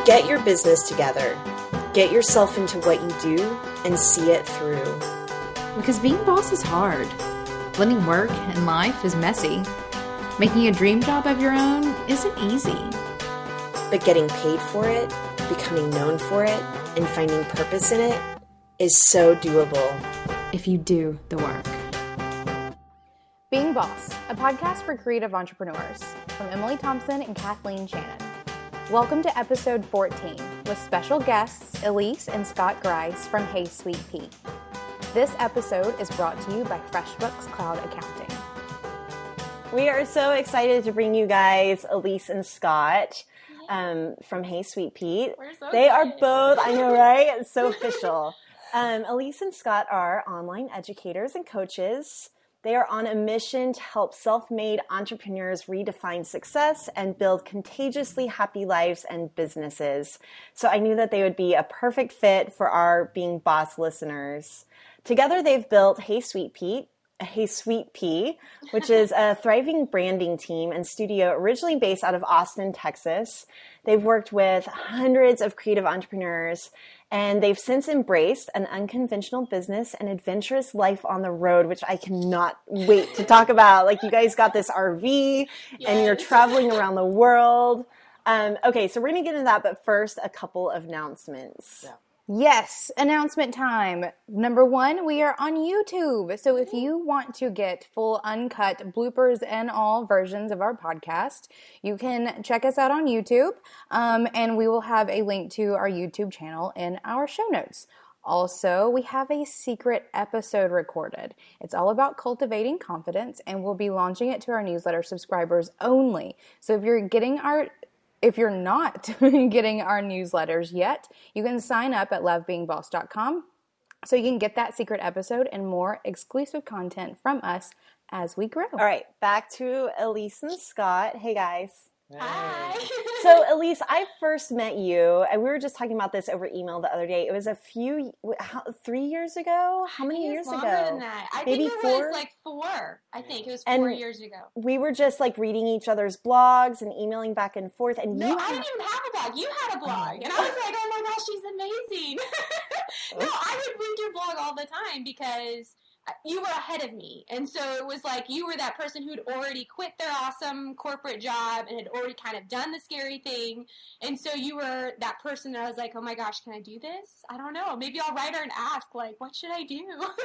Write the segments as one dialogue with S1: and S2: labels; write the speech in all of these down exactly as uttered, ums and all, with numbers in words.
S1: Get your business together. Get yourself into what you do and see it through.
S2: Because being boss is hard. Blending work and life is messy. Making a dream job of your own isn't easy.
S1: But getting paid for it, becoming known for it, and finding purpose in it is so doable.
S2: If you do the work.
S3: Being Boss, a podcast for creative entrepreneurs, from Emily Thompson and Kathleen Shannon. Welcome to episode fourteen, with special guests Elise and Scott Grice from Hey Sweet Pea. This episode is brought to you by FreshBooks Cloud Accounting.
S1: We are so excited to bring you guys Elise and Scott um, from Hey Sweet Pea.
S4: We're so
S1: they
S4: excited.
S1: are both, I know, right? It's so official. Um, Elise and Scott are online educators and coaches. They are on a mission to help self-made entrepreneurs redefine success and build contagiously happy lives and businesses. So I knew that they would be a perfect fit for our Being Boss listeners. Together, they've built Hey Sweet Pea, Hey Sweet Pea, which is a thriving branding team and studio originally based out of Austin, Texas. They've worked with hundreds of creative entrepreneurs, and they've since embraced an unconventional business and adventurous life on the road, which I cannot wait to talk about. Like, you guys got this R V
S4: Yes.
S1: and you're traveling around the world. Um, okay, so we're going to get into that, but first, a couple of announcements.
S4: Yeah.
S3: Yes, announcement time. Number one, we are on YouTube. So if you want to get full uncut bloopers and all versions of our podcast, you can check us out on YouTube. Um, and we will have a link to our YouTube channel in our show notes. Also, we have a secret episode recorded. It's all about cultivating confidence, and we'll be launching it to our newsletter subscribers only. So if you're getting our If you're not getting our newsletters yet, you can sign up at love being boss dot com so you can get that secret episode and more exclusive content from us as we grow.
S1: All right, back to Elise and Scott. Hey, guys.
S4: Hi.
S1: So, Elise, I first met you, and we were just talking about this over email the other day. It was a few, how, three years ago? How many
S4: I think
S1: years
S4: it was
S1: ago?
S4: longer than that. I
S1: Maybe
S4: think it
S1: four?
S4: was like four. I think it was
S1: And
S4: four years ago.
S1: We were just like reading each other's blogs and emailing back and forth. And
S4: No,
S1: you
S4: I
S1: had-
S4: didn't even have a blog. You had a blog. And I was like, oh my gosh, she's amazing. No, I would read your blog all the time because you were ahead of me. And so it was like you were that person who'd already quit their awesome corporate job and had already kind of done the scary thing. And so you were that person that I was like, oh my gosh, can I do this? I don't know. Maybe I'll write her and ask, like, what should I do?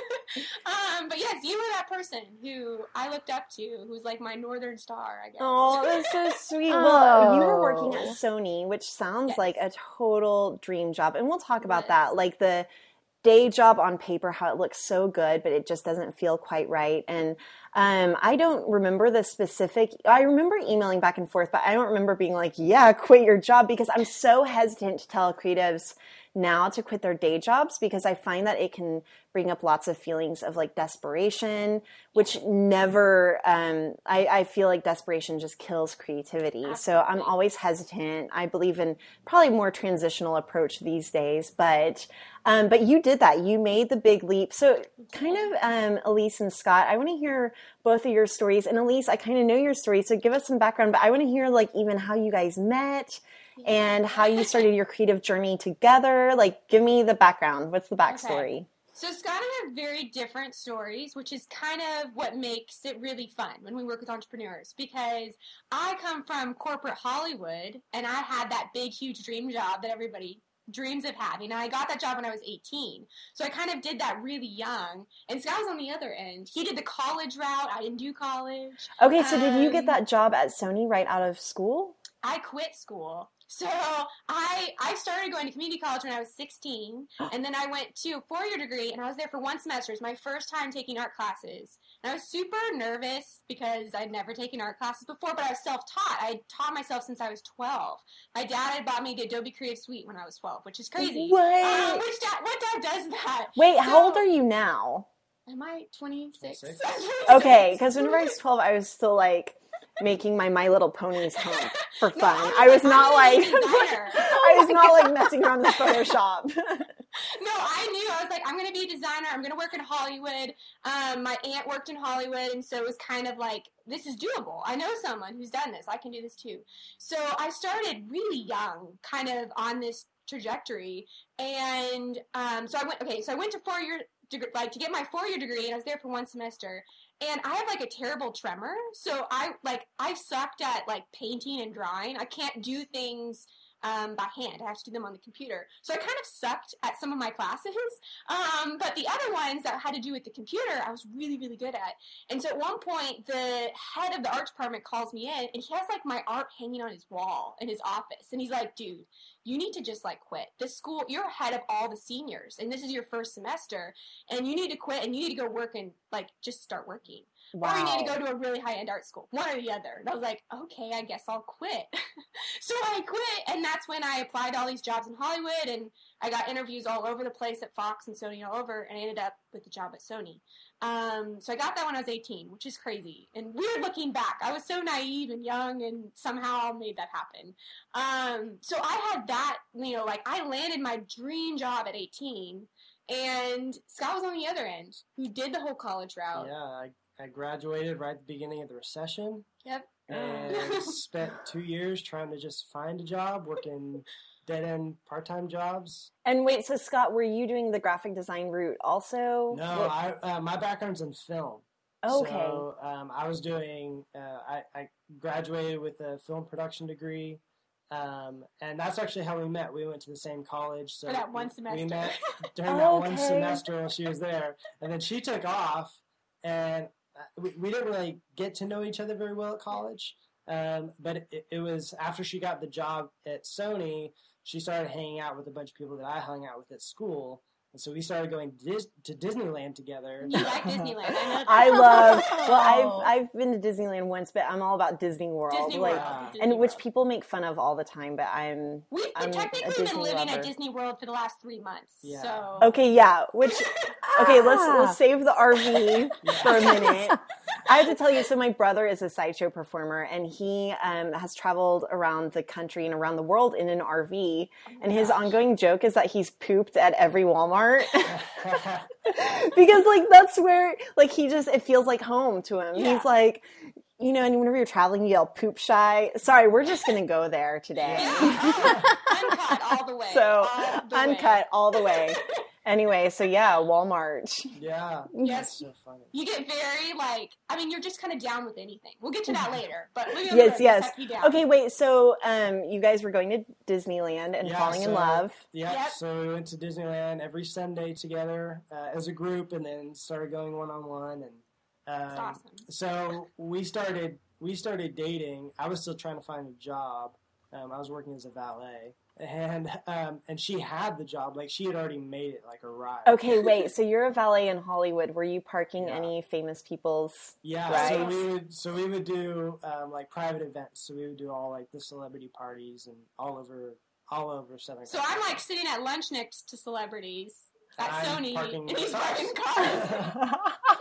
S4: um, but yes, you were that person who I looked up to, who's like my northern star, I guess.
S1: Oh, that's so sweet. Well, you were working at
S3: Oh.
S1: Sony, which sounds
S4: Yes.
S1: like a total dream job. And we'll talk about
S4: It
S1: that.
S4: is.
S1: Like the day job on paper, how it looks so good, but it just doesn't feel quite right. And um, I don't remember the specific, I remember emailing back and forth, but I don't remember being like, yeah, quit your job, because I'm so hesitant to tell creatives now to quit their day jobs, because I find that it can bring up lots of feelings of like desperation, which never, um, I, I feel like desperation just kills creativity. So I'm
S4: Absolutely.
S1: always hesitant. I believe in probably more transitional approach these days, but, um, but you did that. You made the big leap. So kind of, um, Elise and Scott, I want to hear both of your stories. And Elise, I kind of know your story, so give us some background, but I want to hear like even how you guys met and how you started your creative journey together. Like, give me the background. What's the backstory?
S4: So Scott and I have very different stories, which is kind of what makes it really fun when we work with entrepreneurs, because I come from corporate Hollywood and I had that big, huge dream job that everybody dreams of having. And I got that job when I was eighteen. So I kind of did that really young. And Scott was on the other end. He did the college route. I didn't do college.
S1: Okay, so did you get
S4: Um,
S1: that job at Sony right out of school?
S4: I quit school. So I I started going to community college when I was sixteen, and then I went to a four-year degree, and I was there for one semester. It was my first time taking art classes. And I was super nervous because I'd never taken art classes before, but I was self-taught. I taught myself since I was twelve. My dad had bought me the Adobe Creative Suite when I was twelve, which is crazy.
S1: What?
S4: Uh, which dad, what dad does that?
S1: Wait, how
S4: So-
S1: old are you now?
S4: Am I twenty-six?
S1: Okay, because whenever I was twelve, I was still like making my My Little Ponies hump for fun.
S4: No,
S1: I was
S4: I'm
S1: not
S4: a
S1: like
S4: designer.
S1: I was not like messing around with Photoshop.
S4: No, I knew. I was like, I'm going to be a designer. I'm going to work in Hollywood. Um, my aunt worked in Hollywood, and so it was kind of like, this is doable. I know someone who's done this. I can do this too. So I started really young, kind of on this trajectory, and um, so I went. Okay, so I went to four year, like to get my four year degree, and I was there for one semester. And I have like a terrible tremor, so I like I sucked at like painting and drawing. I can't do things um, by hand. I have to do them on the computer. So I kind of sucked at some of my classes. Um, but the other ones that had to do with the computer, I was really, really good at. And so at one point, the head of the art department calls me in, and he has like my art hanging on his wall in his office. And he's like, dude, you need to just like quit. This school, you're ahead of all the seniors, and this is your first semester, and you need to quit, and you need to go work and like just start working. Wow. Or you need to go to a really high-end art school, one or the other. And I was like, okay, I guess I'll quit. So I quit, and that's when I applied to all these jobs in Hollywood, and I got interviews all over the place at Fox and Sony all over, and I ended up with the job at Sony. Um, so I got that when I was eighteen, which is crazy. And weird looking back. I was so naive and young, and somehow made that happen. Um, so I had that, you know, like I landed my dream job at eighteen, and Scott was on the other end, who did the whole college route.
S5: Yeah, I I graduated right at the beginning of the recession.
S4: Yep.
S5: And spent two years trying to just find a job, working dead-end part-time jobs.
S1: And wait, so Scott, were you doing the graphic design route also?
S5: No,
S1: what?
S5: I uh, my background's in film.
S1: Okay.
S5: So um, I was doing, uh, I, I graduated with a film production degree. Um, and that's actually how we met. We went to the same college. So
S4: For that one semester.
S5: We met during that
S1: Oh,
S5: one
S1: okay.
S5: semester while she was there. And then she took off, and we, we didn't really get to know each other very well at college. Um, but it, it was after she got the job at Sony, she started hanging out with a bunch of people that I hung out with at school. And so we started going Dis- to Disneyland together.
S4: You like Disneyland. I know that.
S1: I love, well, I've, I've been to Disneyland once, but I'm all about Disney World.
S4: Disney
S1: like,
S4: World. Disney
S1: and which
S4: World.
S1: people make fun of all the time, but I'm,
S4: We've
S1: I'm
S4: been
S1: a
S4: technically
S1: Disney
S4: been living
S1: lover.
S4: at Disney World for the last three months.
S5: Yeah.
S4: So
S1: Okay, yeah, which, okay, let's, let's save the R V for a minute. I have to tell you, so my brother is a sideshow performer, and he um, has traveled around the country and around the world in an R V, and his ongoing joke is that he's pooped at every Walmart. Because, like, that's where, like, he just, it feels like home to him.
S4: Yeah.
S1: He's like, you know, and whenever you're traveling, you yell poop shy. Sorry, we're just going to go there today.
S4: yeah. Oh, uncut all the way.
S1: So,
S4: all the
S1: uncut
S4: way.
S1: all the way. Anyway, so yeah, Walmart.
S5: Yeah.
S4: Yes.
S5: That's so funny.
S4: You get very, like, I mean, you're just kind of down with anything. We'll get to that later. But we
S1: Yes, yes.
S4: Have you down.
S1: Okay, wait, so um, you guys were going to Disneyland and
S5: Yeah,
S1: falling in
S5: so-
S1: love.
S5: Yeah,
S4: Yep.
S5: so we went to Disneyland every Sunday together uh, as a group, and then started going one on one. And um,
S4: That's awesome.
S5: So we started we started dating. I was still trying to find a job. Um, I was working as a valet, and um, and she had the job. Like she had already made it like a ride.
S1: Okay, wait, so you're a valet in Hollywood. Were you parking
S5: Yeah.
S1: any famous people's?
S5: Yeah, so
S1: Right.
S5: we would so we would do um, like private events. So we would do all like the celebrity parties and all over all over Southern.
S4: So I'm, like, sitting at lunch next to celebrities at
S5: I'm
S4: Sony,
S5: parking
S4: and he's
S5: cars.
S4: parking cars.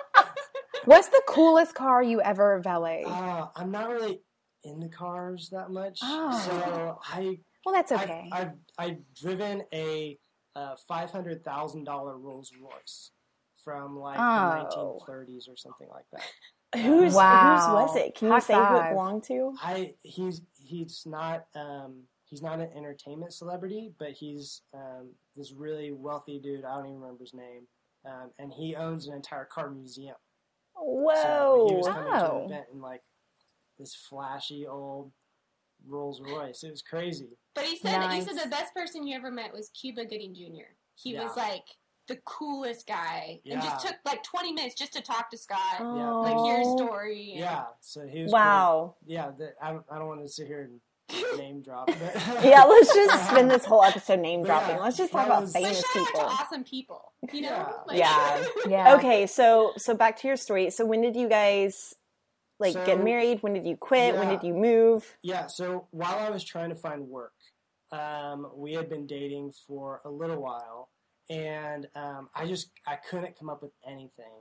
S3: What's the coolest car you ever valet?
S5: Uh, I'm not really into cars that much,
S3: Oh.
S5: so I
S3: Well, that's okay.
S5: I've, I've I've driven a uh, five hundred thousand dollar Rolls Royce from like
S3: Oh.
S5: the nineteen thirties or something like that.
S1: Whose,
S3: Wow.
S1: whose was it? Can you
S3: High
S1: say who it
S3: five.
S1: belonged to?
S5: I he's he's not um, he's not an entertainment celebrity, but he's um, this really wealthy dude. I don't even remember his name, um, and he owns an entire car museum.
S1: Whoa.
S5: So he was coming to
S3: Oh.
S5: an event in like this flashy old Rolls Royce. It was crazy.
S4: But he said that he
S3: Nice.
S4: said the best person you ever met was Cuba Gooding Junior He
S5: Yeah.
S4: was like the coolest guy, and just
S5: Yeah.
S4: took like twenty minutes just to talk to Scott,
S5: Yeah.
S4: like hear his
S1: Oh.
S4: story. and-
S5: Yeah, so he was
S1: Wow.
S5: cool. Yeah, the, I don't, I don't want to sit here and name drop. But
S1: Yeah, let's just spend this whole episode name dropping.
S5: Yeah,
S1: Let's just
S5: that
S1: talk about
S5: was-
S4: But
S1: famous
S4: shout
S1: people.
S4: out to awesome people, you know?
S5: Yeah.
S4: Like,
S1: Yeah.
S3: yeah.
S1: Okay, so so back to your story. So when did you guys like
S5: So-
S1: get married? When did you quit? When
S5: Yeah.
S1: did you move?
S5: Yeah, so while I was trying to find work, um, we had been dating for a little while, and um, I just I couldn't come up with anything.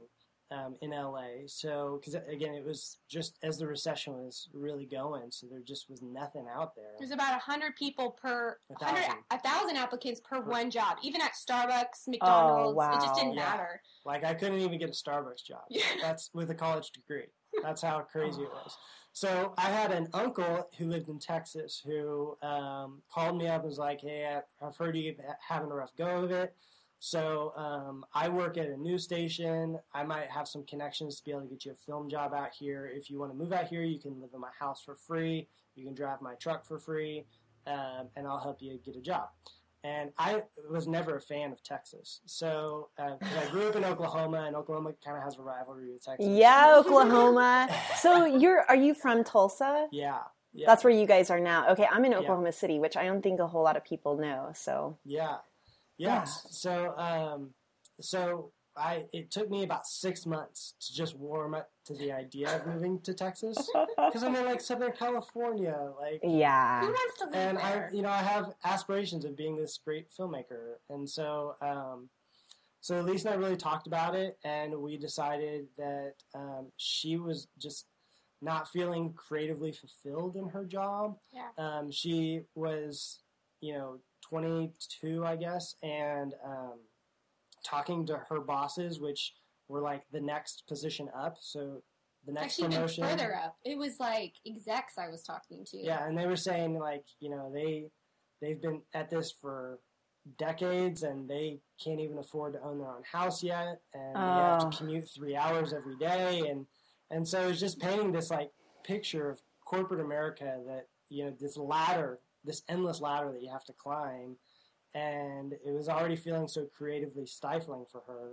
S5: um, in L A. So, because again, it was just as the recession was really going, so there just was nothing out there.
S4: There's about a hundred people per
S5: A
S4: hundred,
S5: thousand.
S4: a thousand applicants per one job. Even at Starbucks, McDonald's,
S1: wow.
S4: it just didn't
S5: Yeah.
S4: matter.
S5: Like I couldn't even get a Starbucks job.
S4: Yeah.
S5: That's with a college degree. That's how crazy it was. So I had an uncle who lived in Texas who um, called me up and was like, "Hey, I- I've heard you having a rough go of it. So um, I work at a news station. I might have some connections to be able to get you a film job out here. If you want to move out here, you can live in my house for free. You can drive my truck for free, um, and I'll help you get a job." And I was never a fan of Texas. So uh, 'cause I grew up in Oklahoma, and Oklahoma kind of has a rivalry with Texas.
S1: Yeah, Oklahoma. So you're are you from Tulsa?
S5: Yeah. Yeah.
S1: That's where you guys are now. Okay, I'm in Oklahoma City, which I don't think a whole lot of people know. So
S5: Yeah. Yes. So, um, so I, it took me about six months to just warm up to the idea of moving to Texas. Cause I'm in like Southern California, like,
S1: yeah.
S4: Who wants to live
S5: and
S4: there?
S5: I, you know, I have aspirations of being this great filmmaker. And so, um, so Elise and I really talked about it, and we decided that, um, she was just not feeling creatively fulfilled in her job.
S4: Yeah.
S5: Um, she was, you know, twenty-two, I guess, and um, talking to her bosses, which were like the next position up. So the next
S4: Actually, even
S5: promotion.
S4: further up. It was like execs I was talking to.
S5: Yeah, and they were saying like, you know, they they've been at this for decades, and they can't even afford to own their own house yet, and they have
S1: Oh.
S5: to commute three hours every day, and and so it's just painting this like picture of corporate America that, you know, this ladder, this endless ladder that you have to climb, and it was already feeling so creatively stifling for her.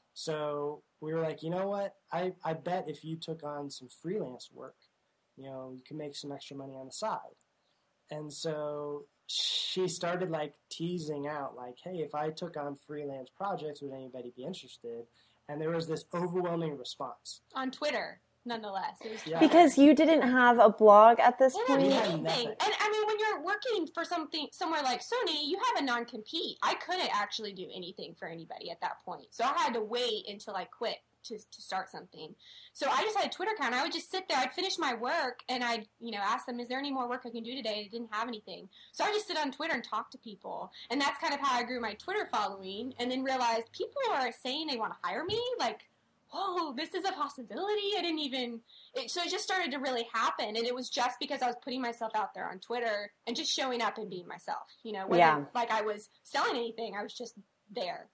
S5: So we were like, you know what? I, I bet if you took on some freelance work, you know, you can make some extra money on the side. And so she started like teasing out like, hey, if I took on freelance projects, would anybody be interested? And there was this overwhelming response.
S4: On Twitter, nonetheless. It was
S5: Yeah.
S1: Because you didn't have a blog at this
S4: They didn't
S1: point?
S4: have
S5: had
S4: anything.
S5: nothing.
S4: And I mean, when you're working for something somewhere like Sony, you have a non-compete. I couldn't actually do anything for anybody at that point. So I had to wait until I quit to, to start something. So I just had a Twitter account. I would just sit there. I'd finish my work, and I'd, you know, ask them, is there any more work I can do today? I didn't have anything. So I just sit on Twitter and talk to people. And that's kind of how I grew my Twitter following, and then realized people are saying they want to hire me. Like, whoa, this is a possibility. I didn't even... It, so it just started to really happen, and it was just because I was putting myself out there on Twitter and just showing up and being myself. You know, it wasn't
S1: Yeah.
S4: like I was selling anything. I was just there.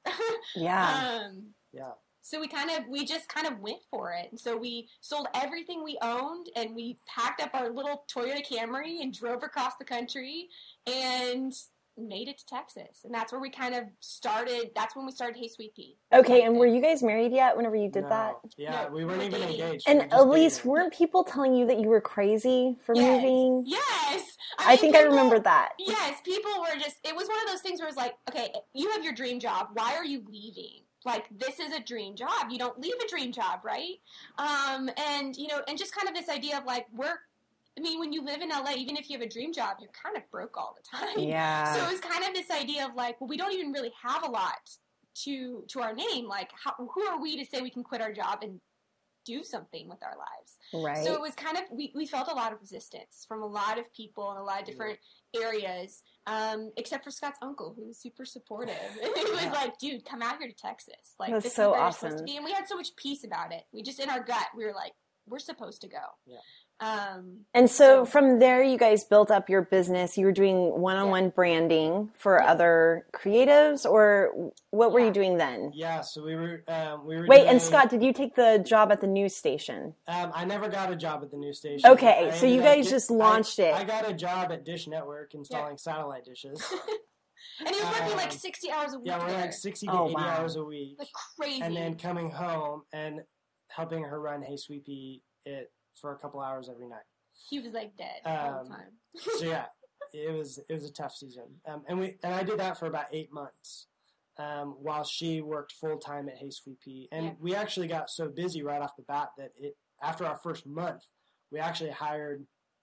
S1: Yeah.
S4: um,
S5: Yeah.
S4: so we kind of, we just kind of went for it. And so we sold everything we owned, and we packed up our little Toyota Camry and drove across the country and made it to Texas. And that's where we kind of started. That's when we started Hey Sweet Pea.
S1: Okay, and were you guys married yet whenever you did
S5: No.
S1: that?
S5: Yeah,
S4: No,
S5: we weren't
S4: we were
S5: even
S4: dating.
S5: engaged. we
S1: And
S5: were just
S1: Elise,
S5: dating.
S1: weren't people telling you that you were crazy for
S4: Yes.
S1: moving?
S4: Yes.
S1: I
S4: mean,
S1: think I
S4: people-
S1: remember that.
S4: Yes, people were just, it was one of those things where it's like, okay, you have your dream job. Why are you leaving? Like, this is a dream job. You don't leave a dream job, right? Um, and, you know, and just kind of this idea of like, we're, I mean, when you live in L A, even if you have a dream job, you're kind of broke all the time.
S1: Yeah.
S4: So it was kind of this idea of like, well, we don't even really have a lot to to our name. Like, how, who are we to say we can quit our job and do something with our lives?
S1: Right.
S4: So it was kind of, we, we felt a lot of resistance from a lot of people in a lot of different areas, um, except for Scott's uncle, who was super supportive. And he was
S5: Yeah.
S4: like, dude, come out here to Texas. Like,
S1: That's
S4: this
S1: so
S4: is where you're supposed
S1: awesome.
S4: to be. And we had so much peace about it. We just, in our gut, we were like, we're supposed to go.
S5: Yeah.
S4: Um,
S1: And so,
S4: So-
S1: from there, you guys built up your business. You were doing one-on-one branding for
S4: Yeah.
S1: other creatives, or what were
S4: Yeah.
S1: you doing then?
S5: Yeah, so we were um, we were.
S1: Wait,
S5: doing,
S1: and Scott, did you take the job at the news station?
S5: Um, I never got a job at the news station.
S1: Okay,
S5: I
S1: so you
S5: ended up
S1: guys
S5: get-
S1: just launched
S5: I,
S1: it.
S5: I got a job at Dish Network installing satellite dishes.
S4: and he was working like
S5: Um,
S4: sixty hours a week.
S5: Yeah, we're
S4: there.
S5: like sixty to
S1: Oh,
S5: eighty
S1: wow.
S5: hours a week,
S4: Like crazy.
S5: and then coming home and helping her run Hey Sweet Pea it for a couple hours every night.
S4: he was like dead all
S5: Um,
S4: the time.
S5: So yeah, it was it was a tough season, um, and we and I did that for about eight months, um, while she worked full time at Hey Sweet Pea, and
S4: Yeah.
S5: we actually got so busy right off the bat that it after our first month, we actually hired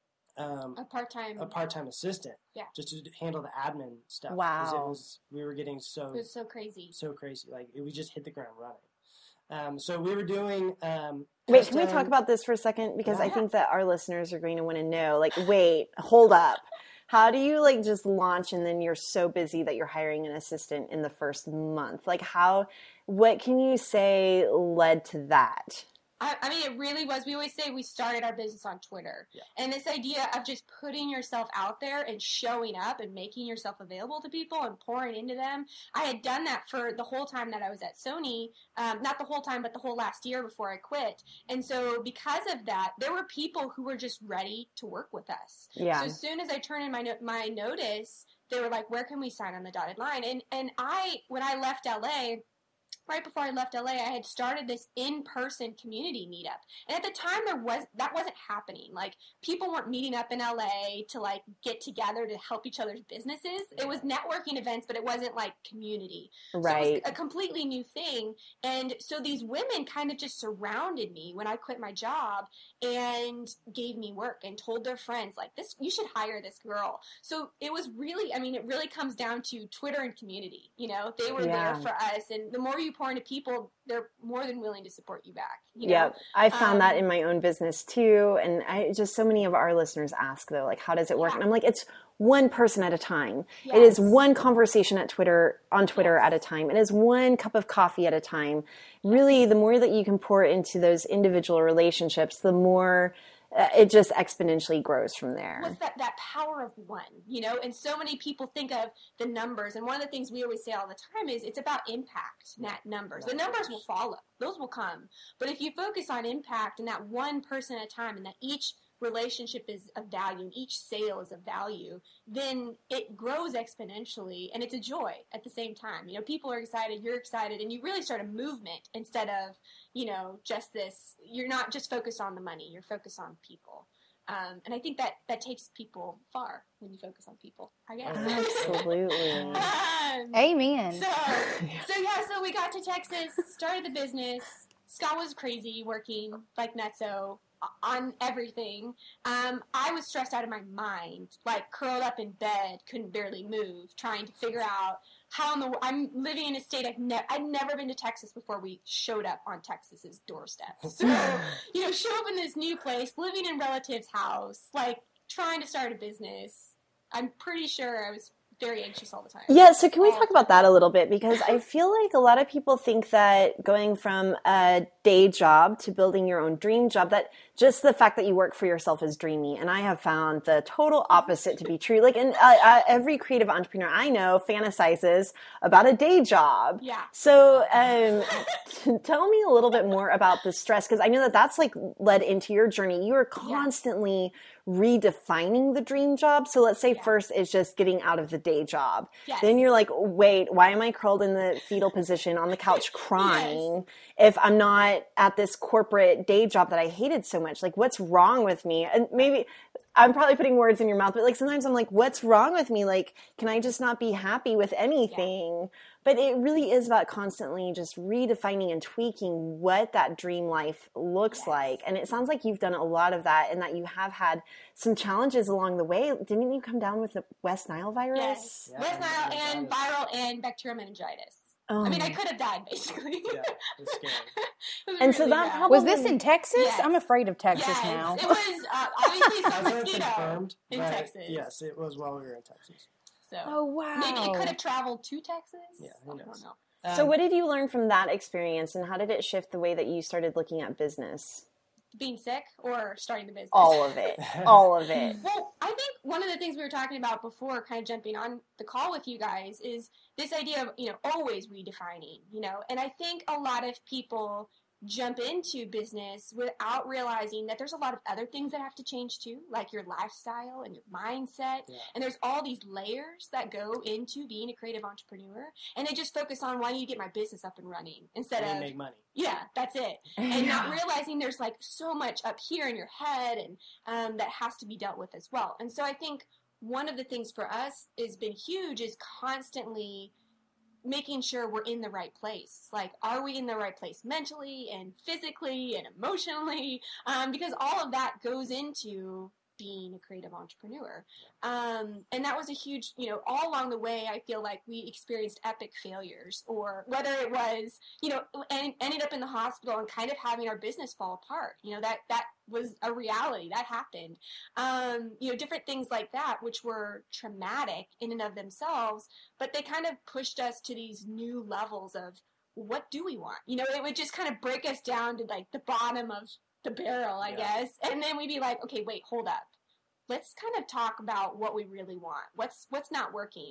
S5: um,
S4: A part-time.
S5: a part time assistant,
S4: Yeah.
S5: just to handle the admin stuff. 'cause
S1: Wow.
S5: it was we were getting so
S4: It was so crazy.
S5: so crazy, like it, we just hit the ground running. Um, so we were doing. Um,
S1: Wait, can we
S5: custom-
S1: talk about this for a second? Because I
S5: Yeah.
S1: think that our listeners are going to want to know, like, wait, hold up. How do you like just launch and then you're so busy that you're hiring an assistant in the first month? Like how, what can you say led to that?
S4: I, I mean, it really was. We always say we started our business on Twitter.
S5: Yeah.
S4: And this idea of just putting yourself out there and showing up and making yourself available to people and pouring into them. I had done that for the whole time that I was at Sony. Um, not the whole time, but the whole last year before I quit. And so because of that, there were people who were just ready to work with us.
S1: Yeah.
S4: So as soon as I turned in my, no- my notice, they were like, where can we sign on the dotted line? And, and I, when I left L A, right before I left L A, I had started this in-person community meetup. And at the time, there was that wasn't happening. Like, people weren't meeting up in L A to, like, get together to help each other's businesses. It was networking events, but it wasn't, like, community. So it
S1: Right.
S4: was a completely new thing. And so these women kind of just surrounded me when I quit my job and gave me work and told their friends, like, this, you should hire this girl. So it was really, I mean, it really comes down to Twitter and community. You know, they were
S1: Yeah.
S4: there for us. And the more you pour into people, they're more than willing to support you back. You know?
S1: Yep. I found
S4: Um,
S1: that in my own business too. And I just, so many of our listeners ask though, like, how does it work?
S4: Yeah.
S1: And I'm like, it's one person at a time. It is
S4: Yes.
S1: one conversation at Twitter, on Twitter at a time. It is one cup of coffee at a time. Really, the more that you can pour into those individual relationships, the more uh, it just exponentially grows from there.
S4: What's that, that power of one, you know? And so many people think of the numbers. And one of the things we always say all the time is it's about impact, not numbers. The numbers will follow. Those will come. But if you focus on impact and that one person at a time and that each relationship is of value and each sale is of value, then it grows exponentially and it's a joy at the same time. You know, people are excited, you're excited, and you really start a movement instead of, you know, just this, you're not just focused on the money, you're focused on people. Um, and I think that that takes people far when you focus on people, I guess.
S1: Absolutely.
S4: um,
S3: Amen.
S4: so, so yeah, so we got to Texas, started the business. Scott was crazy working like nutso on everything. Um, I was stressed out of my mind, like curled up in bed, couldn't barely move, trying to figure out how in the I'm living in a state I've never I'd never been to Texas before we showed up on Texas's doorstep. So, you know, show up in this new place, living in relatives' house, like trying to start a business. I'm pretty sure I was very anxious all the time.
S1: Yeah, so can we
S4: All
S1: talk
S4: the
S1: about that a little bit? Because I feel like a lot of people think that going from a day job to building your own dream job, that just the fact that you work for yourself is dreamy. And I have found the total opposite to be true. Like, and uh, uh, every creative entrepreneur I know fantasizes about a day job.
S4: Yeah.
S1: So um, tell me a little bit more about the stress, because I know that that's like led into your journey. You are constantly redefining the dream job. So let's say
S4: Yeah.
S1: first is just getting out of the day job.
S4: Yes.
S1: Then you're like, wait, why am I curled in the fetal position on the couch crying if I'm not at this corporate day job that I hated so much? Like, what's wrong with me? And maybe I'm probably putting words in your mouth, but like sometimes I'm like, what's wrong with me? Like, can I just not be happy with anything? But it really is about constantly just redefining and tweaking what that dream life looks
S4: Yes.
S1: like. And it sounds like you've done a lot of that and that you have had some challenges along the way. Didn't you come down with the West Nile virus?
S4: Yes.
S5: Yeah,
S4: West Nile
S5: yeah,
S4: and
S5: virus.
S4: viral and bacterial meningitis.
S1: Oh.
S4: I mean, I could have died, basically.
S5: Yeah, it's scary.
S4: It was
S1: And so
S4: really
S1: that
S4: bad.
S1: probably-
S3: Was this in Texas?
S4: Yes.
S3: I'm afraid of Texas
S4: Yes,
S3: now.
S4: it was uh, obviously some
S5: Hasn't
S4: mosquito
S5: confirmed,
S4: in
S5: but
S4: Texas.
S5: Yes, it was while we were in Texas.
S4: So
S3: Oh, wow.
S4: maybe it could have traveled to Texas.
S5: Yeah, who
S4: I
S5: knows?
S4: don't know.
S1: So
S5: Um,
S1: what did you learn from that experience and how did it shift the way that you started looking at business?
S4: Being sick or starting the business?
S1: All of it. All of it.
S4: Well, I think one of the things we were talking about before, kind of jumping on the call with you guys, is this idea of, you know, always redefining, you know, and I think a lot of people jump into business without realizing that there's a lot of other things that have to change too, like your lifestyle and your mindset.
S5: Yeah.
S4: And there's all these layers that go into being a creative entrepreneur. And they just focus on why do you get my business up and running instead
S5: and
S4: of,
S5: make money.
S4: yeah, that's it. And not realizing there's like so much up here in your head and um, that has to be dealt with as well. And so I think one of the things for us has been huge is constantly making sure we're in the right place. Like, are we in the right place mentally and physically and emotionally? Um, because all of that goes into being a creative entrepreneur. Um, and that was a huge, you know, all along the way, I feel like we experienced epic failures, or whether it was, you know, en- ended up in the hospital and kind of having our business fall apart. You know, that, that was a reality that happened. Um, you know, different things like that, which were traumatic in and of themselves, but they kind of pushed us to these new levels of, what do we want? You know, it would just kind of break us down to like the bottom of the barrel, I yeah. guess. And then we'd be like, okay, wait, hold up. Let's kind of talk about what we really want. What's what's not working.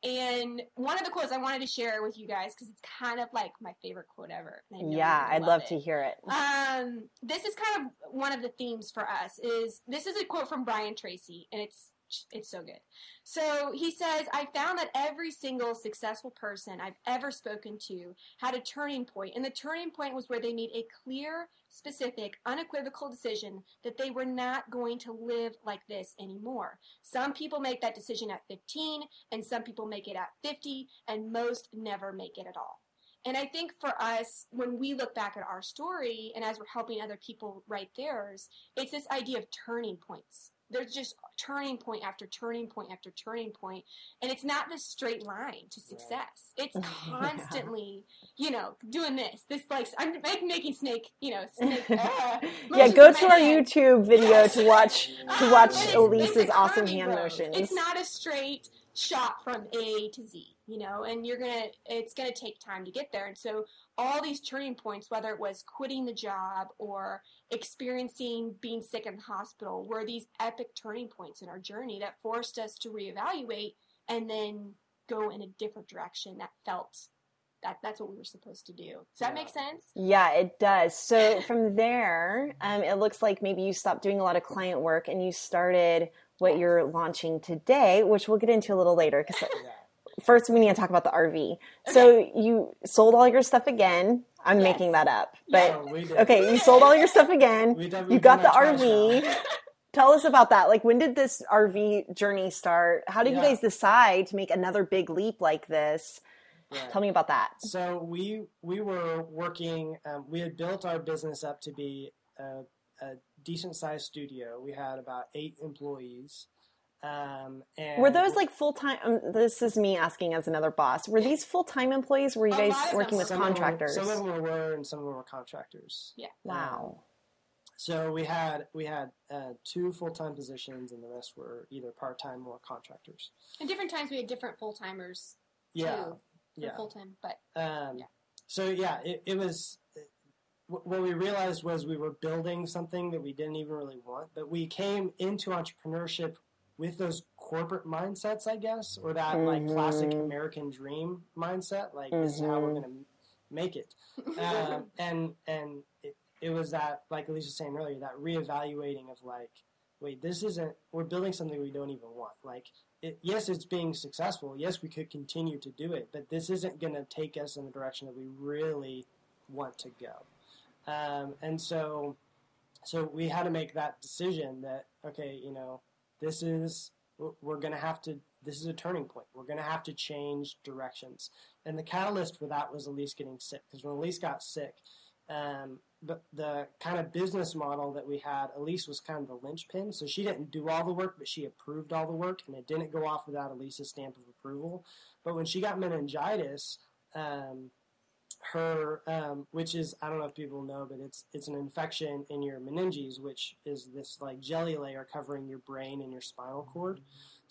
S4: And one of the quotes I wanted to share with you guys, because it's kind of like my favorite quote ever.
S1: Yeah, I'd love, love to hear it.
S4: Um, this is kind of one of the themes for us. Is this is a quote from Brian Tracy, and it's It's so good. So he says, I found that every single successful person I've ever spoken to had a turning point, and the turning point was where they made a clear, specific, unequivocal decision that they were not going to live like this anymore. Some people make that decision at fifteen, and some people make it at fifty, and most never make it at all. And I think for us, when we look back at our story, and as we're helping other people write theirs, it's this idea of turning points. There's just turning point after turning point after turning point, and it's not this straight line to success. It's constantly, you know, doing this. This like I'm making snake, you know, snake. Uh,
S1: yeah, go to our
S4: hand.
S1: YouTube video
S4: yes.
S1: to watch to watch
S4: it's,
S1: Elise's
S4: it's
S1: awesome hand
S4: road.
S1: motions.
S4: It's not a straight shot from A to Z, you know, and you're gonna. It's gonna take time to get there, and so all these turning points, whether it was quitting the job or experiencing being sick in the hospital, were these epic turning points in our journey that forced us to reevaluate and then go in a different direction that felt that that's what we were supposed to do. Does that make sense?
S1: Yeah, it does. So from there, um, it looks like maybe you stopped doing a lot of client work and you started what yes. you're launching today, which we'll get into a little later because first we need to talk about the R V. Okay. So you sold all your stuff again. I'm yes. making that up. But yeah, okay, you sold all your stuff again. You got the R V. Tell us about that. Like, when did this R V journey start? How did yeah. you guys decide to make another big leap like this? Yeah. Tell me about that.
S5: So we we were working, um, we had built our business up to be a, a decent-sized studio. We had about eight employees. Um, and
S1: were those like full-time, um, this is me asking as another boss, were these full-time employees? Were you guys working with
S5: some
S1: contractors?
S5: Of them, some of them were, and some of them were contractors.
S4: Yeah.
S1: Wow.
S5: Um, so we had we had uh, two full-time positions, and the rest were either part-time or contractors.
S4: And different times we had different full-timers
S5: yeah.
S4: too. Yeah. Full-time, but
S5: um,
S4: yeah.
S5: So yeah, it, it was. It, what we realized was we were building something that we didn't even really want, but we came into entrepreneurship with those corporate mindsets, I guess, or that mm-hmm. like classic American dream mindset, like mm-hmm. this is how we're going to make it. Um, and and it, it was that, like Elise was saying earlier, that reevaluating of like, wait, this isn't, we're building something we don't even want. Like, it, yes, it's being successful. Yes, we could continue to do it, but this isn't going to take us in the direction that we really want to go. Um, and so, so we had to make that decision that, okay, you know, this is, we're going to have to, this is a turning point. We're going to have to change directions. And the catalyst for that was Elise getting sick. Because when Elise got sick, um, but the kind of business model that we had, Elise was kind of the linchpin. So she didn't do all the work, but she approved all the work. And it didn't go off without Elise's stamp of approval. But when she got meningitis, um, her, um, which is, I don't know if people know, but it's it's an infection in your meninges, which is this like jelly layer covering your brain and your spinal cord.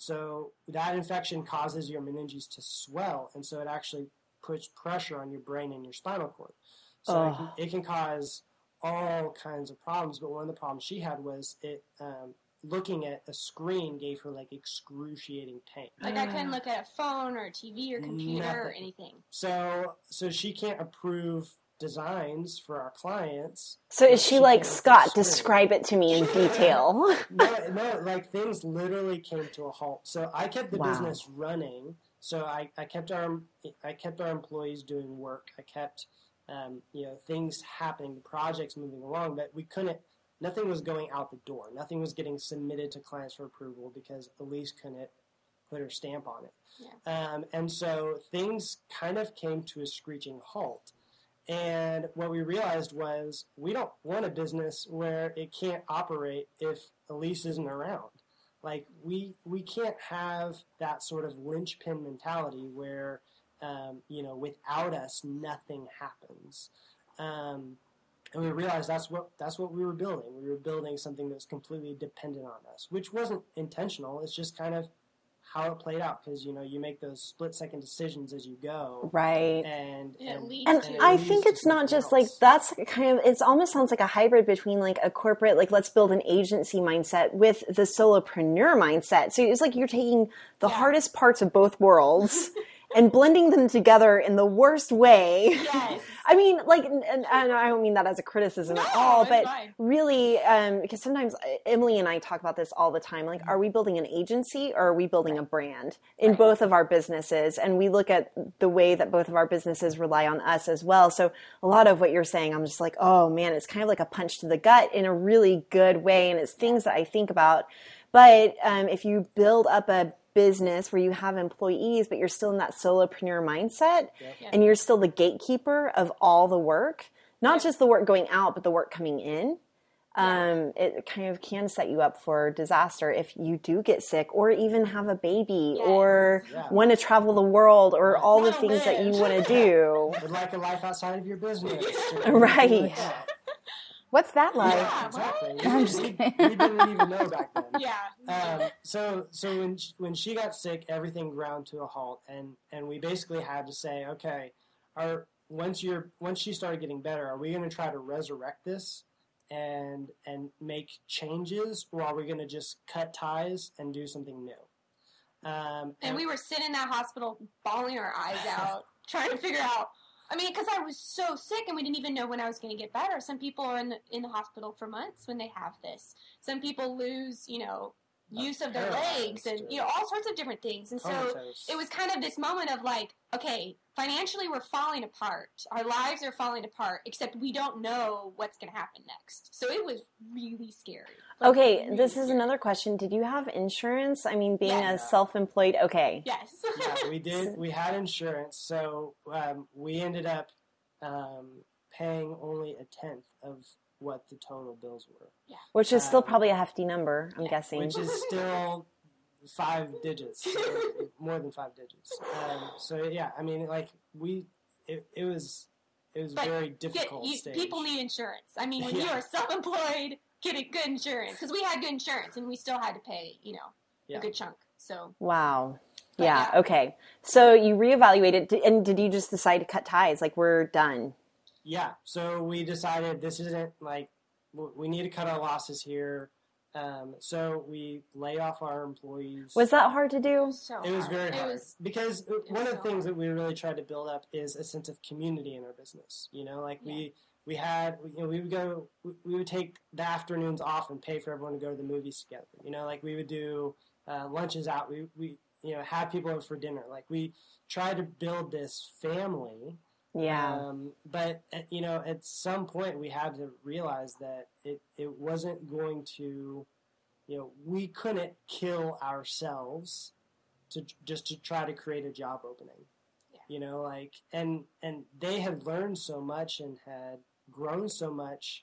S5: So that infection causes your meninges to swell, and so it actually puts pressure on your brain and your spinal cord. So oh. it, can, it can cause all kinds of problems, but one of the problems she had was it um, looking at a screen gave her like excruciating pain.
S4: Like I couldn't look at a phone or a T V or computer Nothing. or anything.
S5: So so she can't approve designs for our clients.
S1: So is she, she like, Scott, describe it to me in detail?
S5: no, no, like things literally came to a halt. So I kept the wow. business running. So I, I kept our I kept our employees doing work. I kept um, you know things happening, projects moving along, but we couldn't. Nothing was going out the door. Nothing was getting submitted to clients for approval because Elise couldn't put her stamp on it.
S4: Yeah.
S5: Um, and so things kind of came to a screeching halt. And what we realized was we don't want a business where it can't operate if Elise isn't around. Like, we we can't have that sort of linchpin mentality where, um, you know, without us, nothing happens. Um, and we realized that's what that's what we were building. We were building something that was completely dependent on us, which wasn't intentional. It's just kind of how it played out, because, you know, you make those split-second decisions as you go.
S1: Right.
S5: And,
S4: It
S5: and,
S4: leads
S1: And
S4: to-
S5: it
S1: I
S5: leads
S1: think
S5: to
S1: it's not
S5: something
S1: just like
S5: else.
S1: that's kind of, it almost sounds like a hybrid between like a corporate, like let's build an agency mindset with the solopreneur mindset. So it's like you're taking the
S4: Yeah.
S1: hardest parts of both worlds and blending them together in the worst way.
S4: Yes.
S1: I mean, like, and, and I don't mean that as a criticism
S4: No,
S1: at all,
S4: it's
S1: but
S4: fine.
S1: really, um, because sometimes Emily and I talk about this all the time. Like, are we building an agency or are we building a brand in
S4: Right.
S1: both of our businesses? And we look at the way that both of our businesses rely on us as well. So a lot of what you're saying, I'm just like, oh man, it's kind of like a punch to the gut in a really good way. And it's things that I think about. But um, if you build up a business where you have employees, but you're still in that solopreneur mindset,
S4: Yeah.
S1: and you're still the gatekeeper of all the work, not just the work going out, but the work coming in, um, it kind of can set you up for disaster if you do get sick or even have a baby
S4: Yes.
S1: or
S5: Yeah.
S1: want to travel the world or
S5: Right.
S1: all the
S4: Wanna
S1: things that you
S4: live.
S1: want to do.
S5: Would like a life outside of your business.
S1: Right.
S5: Like that.
S3: What's that like?
S4: Yeah.
S5: Exactly.
S3: I'm
S5: We,
S3: just
S5: we,
S3: kidding.
S5: we didn't even know back then.
S4: Yeah.
S5: Um, so so when she, when she got sick, everything ground to a halt, and, and we basically had to say, okay, are once you're once she started getting better, are we going to try to resurrect this and and make changes, or are we going to just cut ties and do something new? Um,
S4: And we were sitting in that hospital bawling our eyes out, trying to figure out. I mean, because I was so sick and we didn't even know when I was going to get better. Some people are in the, in the hospital for months when they have this. Some people lose, you know, use of their
S5: paralyzed,
S4: legs and,
S5: or-
S4: you know, all sorts of different things. And so
S5: comatose.
S4: it was kind of this moment of like, okay, financially we're falling apart. Our lives are falling apart, except we don't know what's going to happen next. So it was really scary. Like,
S1: Okay,
S4: really
S1: this is
S4: scary.
S1: another question. Did you have insurance? I mean, being
S4: Yes.
S1: a self-employed, okay.
S4: Yes.
S5: Yeah, we did. We had insurance, so um, we ended up um, paying only a tenth of what the total bills were,
S1: Which is still
S5: Um,
S1: probably a hefty number, I'm
S4: yeah,
S1: guessing.
S5: which is still five digits, so more than five digits. Um, so yeah, I mean, like we, it, it was, it was
S4: But
S5: very
S4: Get-
S5: difficult.
S4: you-
S5: stage.
S4: people need insurance. I mean, when you
S5: Yeah.
S4: are self-employed, get a good insurance because we had good insurance and we still had to pay, you know,
S5: Yeah.
S4: a good chunk. So
S1: Wow.
S4: But
S1: Yeah,
S4: yeah.
S1: okay. So you reevaluated, d- and did you just decide to cut ties? Like, we're done.
S5: Yeah, so we decided this isn't like w- we need to cut our losses here. Um, so we lay off our employees.
S1: Was that hard to do?
S4: so
S5: It was
S4: hard.
S5: very
S4: It
S5: hard
S4: was-
S5: because uh,
S4: was
S5: one of
S4: so
S5: the things
S4: hard.
S5: that we really tried to build up is a sense of community in our business. You know, like we we had you know we would go we- we would take the afternoons off and pay for everyone to go to the movies together. You know, like we would do uh, lunches out. We we you know had people over for dinner. Like we tried to build this family.
S1: Yeah.
S5: Um, but at, you know, at some point we had to realize that it, it wasn't going to, you know, we couldn't kill ourselves to just to try to create a job opening.
S4: Yeah.
S5: You know, like and and they had learned so much and had grown so much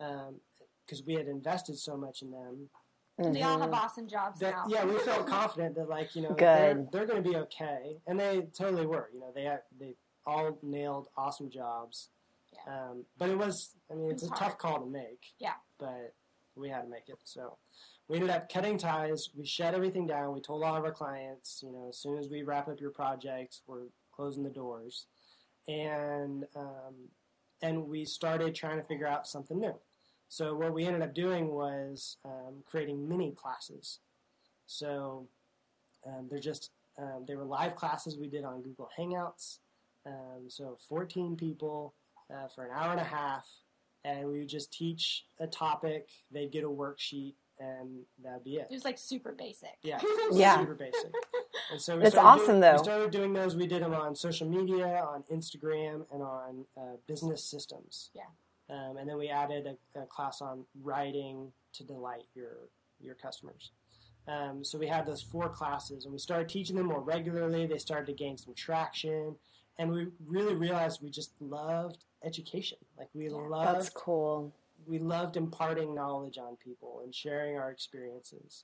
S5: because we had invested so much in them.
S4: They all have
S1: Mhm.
S4: awesome jobs
S5: That,
S4: now.
S5: yeah, we felt confident that like you know
S1: Good.
S5: they're they're going to be okay, and they totally were. You know, they had, they all nailed awesome jobs.
S4: Yeah.
S5: Um, but it was, I mean, it's
S4: It
S5: a
S4: was
S5: tough
S4: hard.
S5: call to make.
S4: Yeah.
S5: But we had to make it. So we ended up cutting ties. We shut everything down. We told all of our clients, you know, as soon as we wrap up your projects, we're closing the doors. And um, and we started trying to figure out something new. So what we ended up doing was um, creating mini classes. So um, they're just um, they were live classes we did on Google Hangouts. Um, so fourteen people uh, for an hour and a half, and we would just teach a topic. They'd get a worksheet, and that'd be it.
S4: It was like super basic.
S5: Yeah,
S1: Yeah.
S5: super basic. And so we
S1: That's
S5: started
S1: awesome,
S5: doing,
S1: though.
S5: We started doing those. We did them on social media, on Instagram, and on uh, business systems.
S4: Yeah.
S5: Um, and then we added a, a class on writing to delight your your customers. Um, so we had those four classes, and we started teaching them more regularly. They started to gain some traction, and we really realized we just loved education. Like we
S1: That's
S5: loved,
S1: cool.
S5: we loved imparting knowledge on people and sharing our experiences.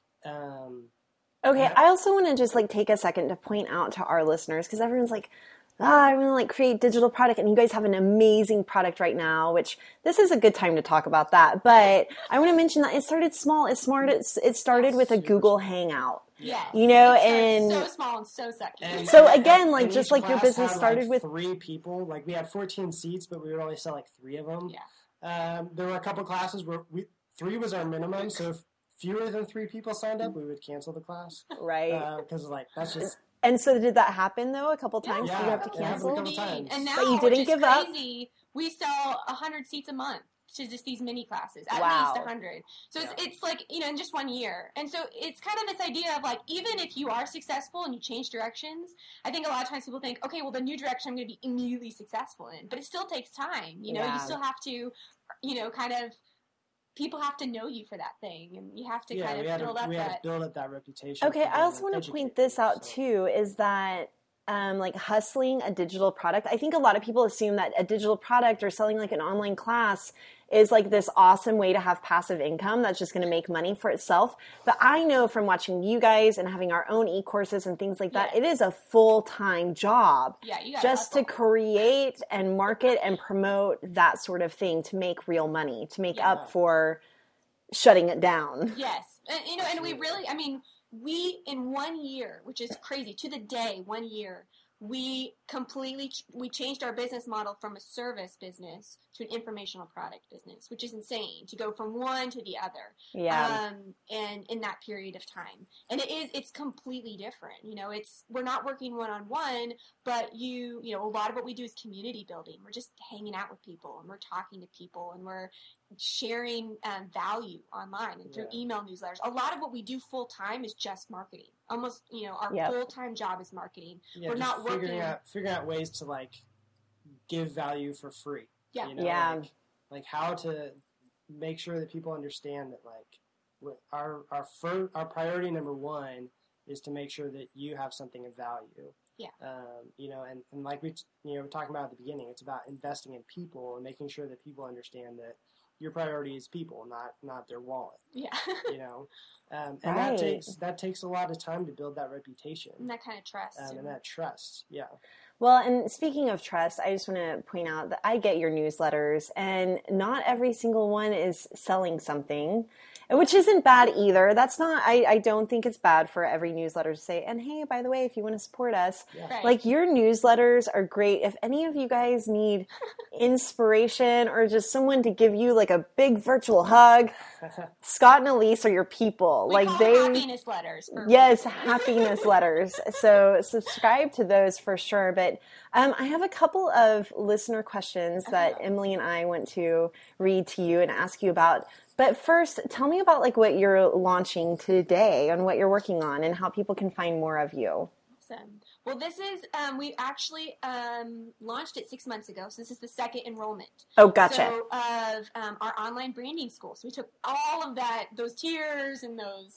S5: Um,
S1: Okay,
S5: Yeah.
S1: I also want to just like take a second to point out to our listeners, because everyone's like, ah, I want to like create digital product, and you guys have an amazing product right now, which this is a good time to talk about that. But I want to mention that it started small. It smart. It's, it started with a Google Hangout.
S4: Yes.
S1: You know,
S4: It started
S1: and-
S4: so small and so sucky.
S5: And-
S1: So
S5: and-
S1: again, like,
S5: and
S1: just
S5: each
S1: like your
S5: class
S1: business
S5: had,
S1: started
S5: like,
S1: with-
S5: three people. Like we had fourteen seats, but we would only sell like three of them.
S4: Yeah.
S5: Um, there were a couple classes where we three was our minimum. So if fewer than three people signed up, we would cancel the class
S1: Right.
S5: because like that's just
S1: And so did that happen though a couple times?
S5: Yeah,
S1: Did you have to
S5: it happened a
S1: cancel?
S5: couple times.
S4: And now,
S1: But you
S4: which
S1: didn't
S4: is
S1: give up?
S4: crazy, we sell one hundred seats a month to just these mini classes, at
S1: Wow.
S4: least one hundred. So it's,
S5: Yeah.
S4: it's like, you know, in just one year. And so it's kind of this idea of like, even if you are successful and you change directions, I think a lot of times people think, okay, well, the new direction I'm going to be immediately successful in. But it still takes time. You know,
S1: Yeah.
S4: you still have to, you know, kind of, people have to know you for that thing. And you have to
S5: yeah,
S4: kind
S5: we
S4: of
S5: had
S4: build
S5: to
S4: up
S5: we had
S4: that.
S5: to build up that reputation.
S1: Okay,
S5: for
S1: I
S5: being
S1: also
S5: an
S1: want to point
S5: educator,
S1: this out
S5: so-
S1: too, is that um, like hustling a digital product. I think a lot of people assume that a digital product or selling like an online class is like this awesome way to have passive income that's just going to make money for itself. But I know from watching you guys and having our own e-courses and things like that,
S4: Yeah.
S1: it is a full-time job
S4: Yeah, you gotta
S1: just to
S4: hustle.
S1: create and market and promote that sort of thing to make real money, to make
S4: Yeah.
S1: up for shutting it down.
S4: Yes. And, you know, and we really, I mean, we, in one year, which is crazy, to the day, one year, we completely, ch- we changed our business model from a service business to an informational product business, which is insane to go from one to the other.
S1: Yeah.
S4: Um, and in that period of time. And it is, it's completely different. You know, it's, we're not working one-on-one, but you, you know, a lot of what we do is community building. We're just hanging out with people and we're talking to people and we're sharing um, value online and through
S5: Yeah.
S4: email newsletters. A lot of what we do full time is just marketing. Almost, you know, our
S1: Yep.
S4: full time job is marketing.
S5: Yeah,
S4: We're
S5: just
S4: not
S5: figuring
S4: working-
S5: out figuring out ways to like give value for free.
S4: Yeah.
S5: You know,
S1: Yeah.
S5: Like, like how to make sure that people understand that like what our our fir- our priority number one is to make sure that you have something of value.
S4: Yeah.
S5: Um, you know, and, and like we t- you know we're talking about at the beginning, it's about investing in people and making sure that people understand that your priority is people, not not their wallet.
S4: Yeah.
S5: You know, um, and
S1: Right.
S5: that takes that takes a lot of time to build that reputation
S4: and that kind of trust.
S5: um, and
S4: and-
S5: that trust. Yeah.
S1: Well, and speaking of trust, I just want to point out that I get your newsletters, and not every single one is selling something, which isn't bad either. That's not, I, I don't think it's bad for every newsletter to say, and hey, by the way, if you want to support us,
S5: Yeah.
S4: Right.
S1: like your newsletters are great. If any of you guys need inspiration or just someone to give you like a big virtual hug, Scott and Elise are your people.
S4: we
S1: like
S4: call
S1: they
S4: them happiness letters. For
S1: Yes, happiness letters. So subscribe to those for sure. But um, I have a couple of listener questions that Emily and I want to read to you and ask you about. But first, tell me about like what you're launching today and what you're working on and how people can find more of you.
S4: Awesome. Well, this is, um, we actually um, launched it six months ago. So this is the second enrollment.
S1: Oh, gotcha.
S4: So of um, our online branding school. So we took all of that, those tears and those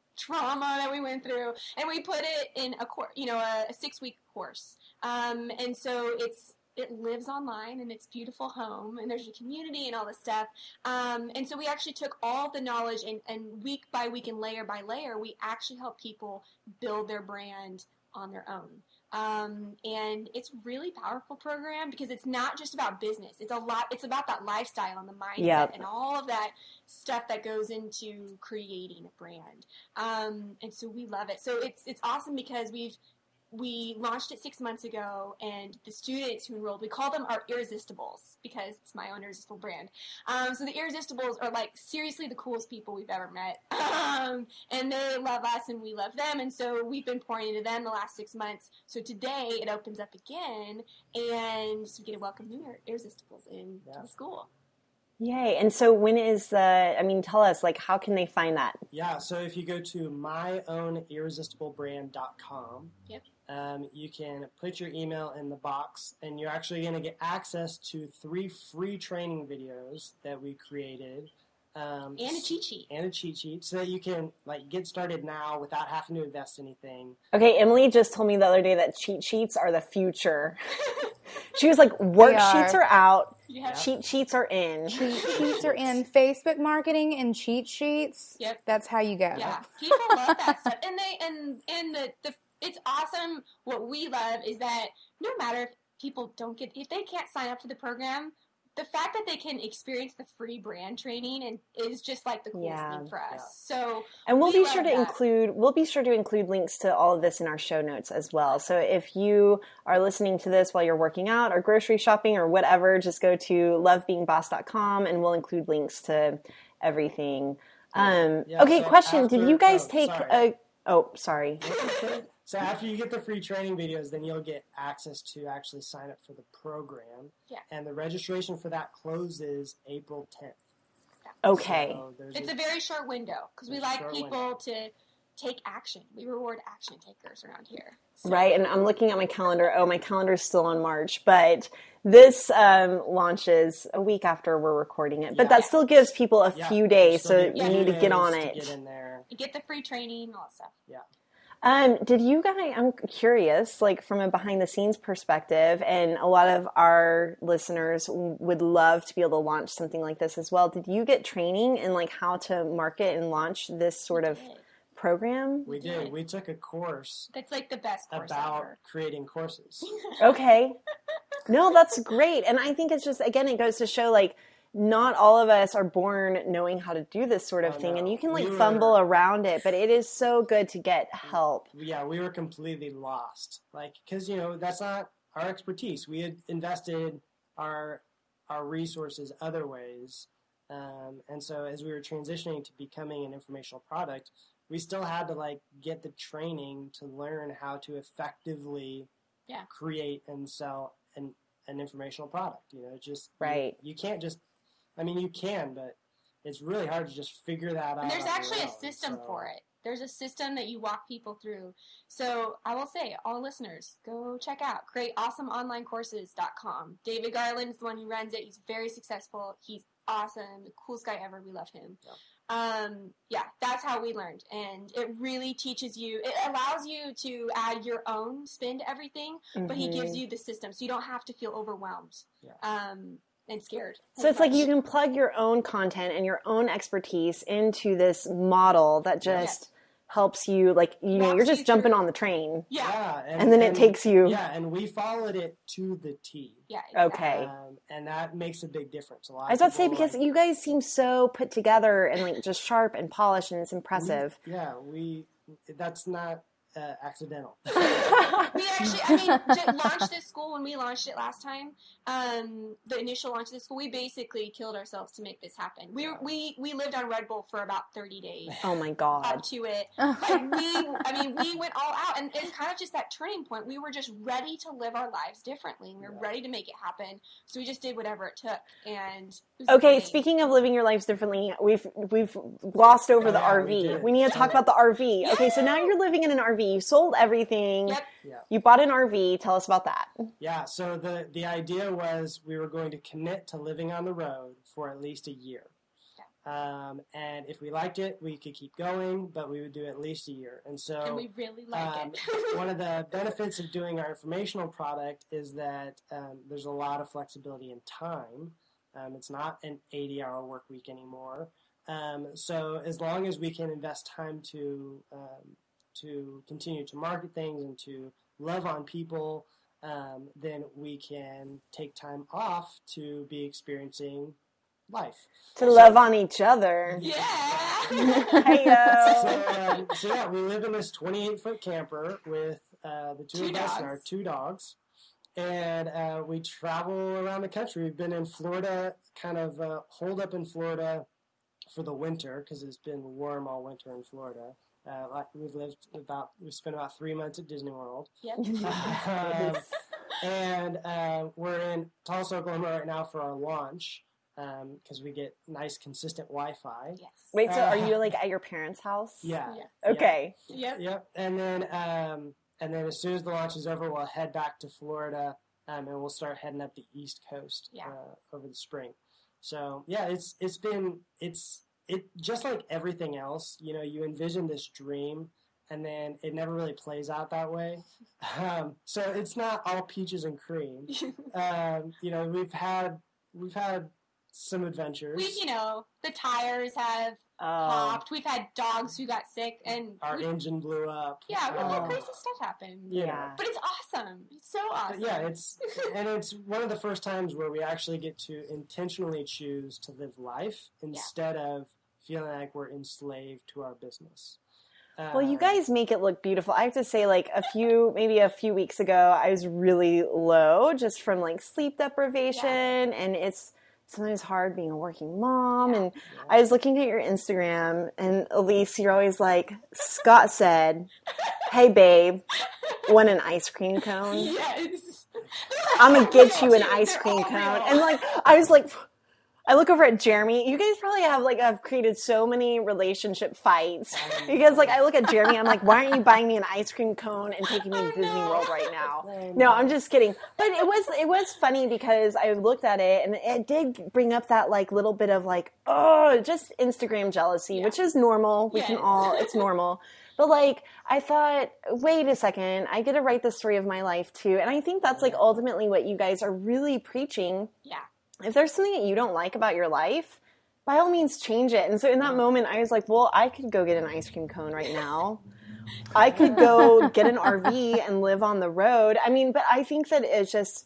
S4: trauma that we went through, and we put it in a course, you know, a, a six-week course. Um, and so it's it lives online in its beautiful home, and there's a community and all this stuff. Um, and so we actually took all the knowledge, and, and week by week and layer by layer, we actually help people build their brand on their own. Um, and it's a really powerful program because it's not just about business. It's a lot, it's about that lifestyle and the mindset
S1: Yep.
S4: and all of that stuff that goes into creating a brand. Um, and so we love it. So it's, it's awesome because we've, we launched it six months ago, and the students who enrolled, we call them our Irresistibles because it's my own irresistible brand. Um, so the Irresistibles are like seriously the coolest people we've ever met. Um, and they love us and we love them. And so we've been pouring into them the last six months. So today it opens up again, and so we get to welcome new Irresistibles into
S5: Yeah.
S4: the school.
S1: Yay. And so when is the, I mean, tell us, like, how can they find that?
S5: Yeah, so if you go to my own irresistible brand dot com,
S4: Yep.
S5: um, you can put your email in the box, and you're actually going to get access to three free training videos that we created Um,
S4: And a cheat sheet.
S5: And a cheat sheet, so that you can like get started now without having to invest anything.
S1: Okay, Emily just told me the other day that cheat sheets are the future. She was like, worksheets
S3: are.
S1: are out,
S4: Yeah.
S1: cheat sheets are in.
S3: Cheat sheets are in Facebook marketing and cheat sheets.
S4: Yep.
S3: That's how you go.
S4: Yeah, people love that stuff, and they and and the, the it's awesome. What we love is that no matter if people don't get if they can't sign up for the program, the fact that they can experience the free brand training and is just like the coolest
S1: Yeah.
S4: thing for us.
S5: Yeah.
S4: So
S1: And we'll
S4: we
S1: be
S4: love
S1: sure to
S4: that.
S1: include we'll be sure to include links to all of this in our show notes as well. So if you are listening to this while you're working out or grocery shopping or whatever, just go to love being boss dot com and we'll include links to everything. Um,
S5: Yeah,
S1: okay,
S5: so
S1: question.
S5: after-
S1: Did you guys
S5: oh,
S1: take
S5: sorry.
S1: a oh, sorry.
S5: So after you get the free training videos, then you'll get access to actually sign up for the program.
S4: Yeah.
S5: And the registration for that closes April tenth.
S1: Okay.
S5: So there's
S4: It's a very short window because we
S5: It's a
S4: like
S5: short
S4: people
S5: window.
S4: to take action. We reward action takers around here. So,
S1: Right, and I'm looking at my calendar. Oh, my calendar is still on March, but this um, launches a week after we're recording it. But
S5: Yeah.
S1: that still gives people a
S5: Yeah,
S1: few days,
S5: still
S1: so
S5: get
S1: you
S5: a
S1: need
S5: few
S1: to get
S5: days
S1: on
S5: to
S1: it.
S5: Get in there.
S4: You get the free training, all that stuff.
S5: Yeah.
S1: Um, did you guys, I'm curious, like from a behind the scenes perspective, and a lot of our listeners w- would love to be able to launch something like this as well. Did you get training in like how to market and launch this sort of
S4: did.
S1: program?
S5: We
S4: did.
S5: did. We took a course
S4: That's like the best course
S5: about
S4: ever.
S5: creating courses.
S1: Okay. No, that's great. And I think it's just, again, it goes to show like not all of us are born knowing how to do this sort of
S5: Oh,
S1: thing.
S5: no.
S1: And you can like
S5: We were-
S1: fumble around it, but it is so good to get help.
S5: Yeah, we were completely lost. Like, because, you know, that's not our expertise. We had invested our our resources other ways. Um, and so as we were transitioning to becoming an informational product, we still had to like get the training to learn how to effectively
S4: Yeah.
S5: create and sell an, an informational product. You know, it's just
S1: Right.
S5: You, you can't just. I mean, you can, but it's really hard to just figure that out.
S4: And there's
S5: on your
S4: actually a
S5: own,
S4: system
S5: so-
S4: for it. There's a system that you walk people through. So I will say, all listeners, go check out create awesome online courses dot com. David Garland is the one who runs it. He's very successful. He's awesome. The coolest guy ever. We love him.
S5: Yeah.
S4: Um, yeah, that's how we learned. And it really teaches you, it allows you to add your own spin to everything, but he gives
S1: Mhm.
S4: you the system. So you don't have to feel overwhelmed.
S5: Yeah.
S4: Um, and scared.
S1: So it's like you can plug your own content and your own expertise into this model that just helps you, like, you know,
S4: Walks
S1: you're just
S4: you
S1: jumping
S4: through.
S1: on the train.
S4: Yeah.
S5: Yeah,
S1: And then it takes you-
S5: Yeah, and we followed it to the T.
S4: Yeah.
S1: Okay.
S5: Um, and that makes a big difference. A lot.
S1: I was
S5: of
S1: about to say,
S5: people,
S1: because
S5: like,
S1: you guys seem so put together and like just sharp and polished and it's impressive.
S5: we- yeah, we. That's not uh, accidental.
S4: We actually, I mean, to launch this school, when we launched it last time, um, the initial launch of the school, we basically killed ourselves to make this happen. We were, we we lived on Red Bull for about thirty days
S1: Oh my
S4: up
S1: God.
S4: to it. Like we, I mean, we went all out, and it's kind of just that turning point. We were just ready to live our lives differently. We were
S5: Yeah.
S4: ready to make it happen, so we just did whatever it took. And it was
S1: Okay,
S4: insane.
S1: speaking of living your lives differently, we've we've glossed over
S5: Oh,
S1: the
S5: yeah, we
S1: R V.
S5: did.
S1: We, need to talk about the R V. Okay, so now
S4: Yeah.
S1: you're living in an R V. You sold everything.
S4: Yep.
S5: Yeah.
S1: You bought an R V. Tell us about that.
S5: Yeah. So the the idea was we were going to commit to living on the road for at least a year. Um, and if we liked it, we could keep going, but we would do at least a year. And so
S4: And we really like
S5: um,
S4: it.
S5: one of the benefits of doing our informational product is that um, there's a lot of flexibility in time. Um, it's not an eighty-hour work week anymore. Um, so as long as we can invest time to um, to continue to market things and to love on people, um, then we can take time off to be experiencing life.
S1: To love on each other.
S4: Yeah.
S1: Hi-yo.
S5: So, um, so yeah, we live in this twenty-eight foot camper with uh, the two,
S4: Two
S5: of us and
S4: dogs.
S5: our two dogs, and uh, we travel around the country. We've been in Florida, kind of uh, holed up in Florida for the winter because it's been warm all winter in Florida. Uh, like we've lived about, we spent about three months at Disney World,
S4: Yep.
S5: um, and uh, we're in Tulsa, Oklahoma right now for our launch because we get nice, consistent Wi-Fi.
S4: Yes.
S1: Wait, so are you like at your parents' house?
S5: Yeah.
S4: Yeah.
S1: Okay.
S4: Yep.
S5: Yep. And then, um, and then as soon as the launch is over, we'll head back to Florida, um, and we'll start heading up the East Coast
S4: Yeah.
S5: uh, over the spring. So yeah, it's it's been it's it just like everything else, you know, you envision this dream and then it never really plays out that way. Um, so it's not all peaches and cream. um, you know, we've had we've had some adventures.
S4: We, you know, the tires have
S1: Oh.
S4: popped. We've had dogs who got sick, and
S5: Our
S4: we,
S5: engine blew up.
S4: yeah, we've had
S1: Oh.
S4: crazy stuff happen.
S5: You know.
S1: Yeah.
S4: But it's awesome. It's so awesome.
S5: But yeah, it's and it's one of the first times where we actually get to intentionally choose to live life instead of feeling like we're enslaved to our business.
S1: Well, you
S5: Um,
S1: guys make it look beautiful. I have to say, like a few, maybe a few weeks ago, I was really low just from like sleep deprivation, and it's sometimes hard being a working mom. And I was looking at your Instagram, and Elise, you're always like, Scott said, "Hey, babe, want an ice cream cone?
S4: Yes.
S1: I'm gonna get you an
S4: They're
S1: ice
S4: all
S1: cream
S4: real.
S1: cone." And like, I was like, I look over at Jeremy. You guys probably have like have created so many relationship fights because like I look at Jeremy. I'm like, why aren't you buying me an ice cream cone and taking me to Disney World right now? No, I'm just kidding. But it was it was funny because I looked at it and it did bring up that like little bit of like oh just Instagram jealousy, which is normal. We can
S4: Yes.
S1: all it's normal. But like I thought, wait a second, I get to write the story of my life too, and I think that's like ultimately what you guys are really preaching.
S4: Yeah.
S1: If there's something that you don't like about your life, by all means change it. And so in that moment, I was like, well, I could go get an ice cream cone right now. I could go get an R V and live on the road. I mean, but I think that it's just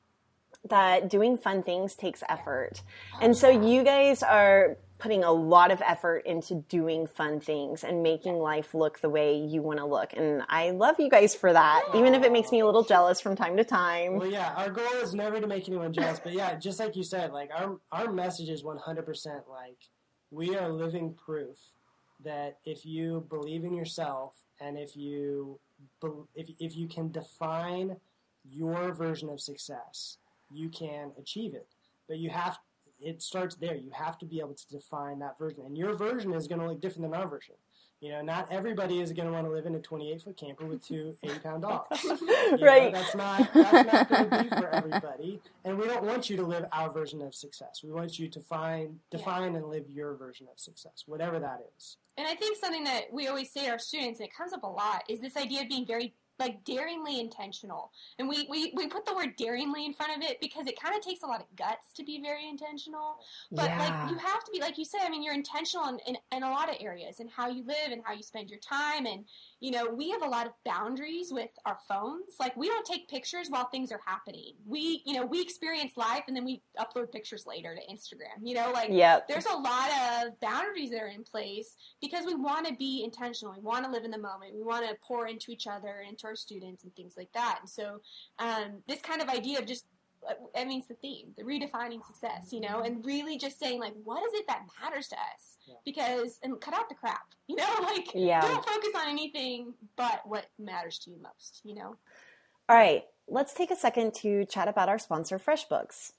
S1: that doing fun things takes effort. And so you guys are putting a lot of effort into doing fun things and making life look the way you want to look. And I love you guys for that, even if it makes me a little jealous from time to time.
S5: Well, yeah, our goal is never to make anyone jealous, but yeah, just like you said, like our our message is one hundred percent like we are living proof that if you believe in yourself and if you bel- if if you can define your version of success, you can achieve it. But you have it starts there. You have to be able to define that version, and your version is going to look different than our version. You know, not everybody is going to want to live in a twenty-eight foot camper with two eighty pound dogs. You know,
S1: Right.
S5: that's not that's not going to be for everybody, and we don't want you to live our version of success. We want you to find, define, and live your version of success, whatever that is.
S4: And I think something that we always say to our students, and it comes up a lot, is this idea of being very, like, daringly intentional. And we, we, we put the word daringly in front of it because it kind of takes a lot of guts to be very intentional. But,
S1: Yeah.
S4: like, you have to be, like you said, I mean, you're intentional in, in, in a lot of areas, and how you live and how you spend your time. And, you know, we have a lot of boundaries with our phones. Like, we don't take pictures while things are happening. We, you know, we experience life, and then we upload pictures later to Instagram. You know, like,
S1: Yep.
S4: there's a lot of boundaries that are in place because we want to be intentional. We want to live in the moment. We want to pour into each other and into our students and things like that. And so um, this kind of idea of just, I mean, it's the theme, the redefining success, you know, and really just saying, like, what is it that matters to us?
S5: Yeah.
S4: Because, and cut out the crap, you know, like,
S1: Yeah.
S4: don't focus on anything but what matters to you most, you know?
S1: All right, let's take a second to chat about our sponsor, FreshBooks.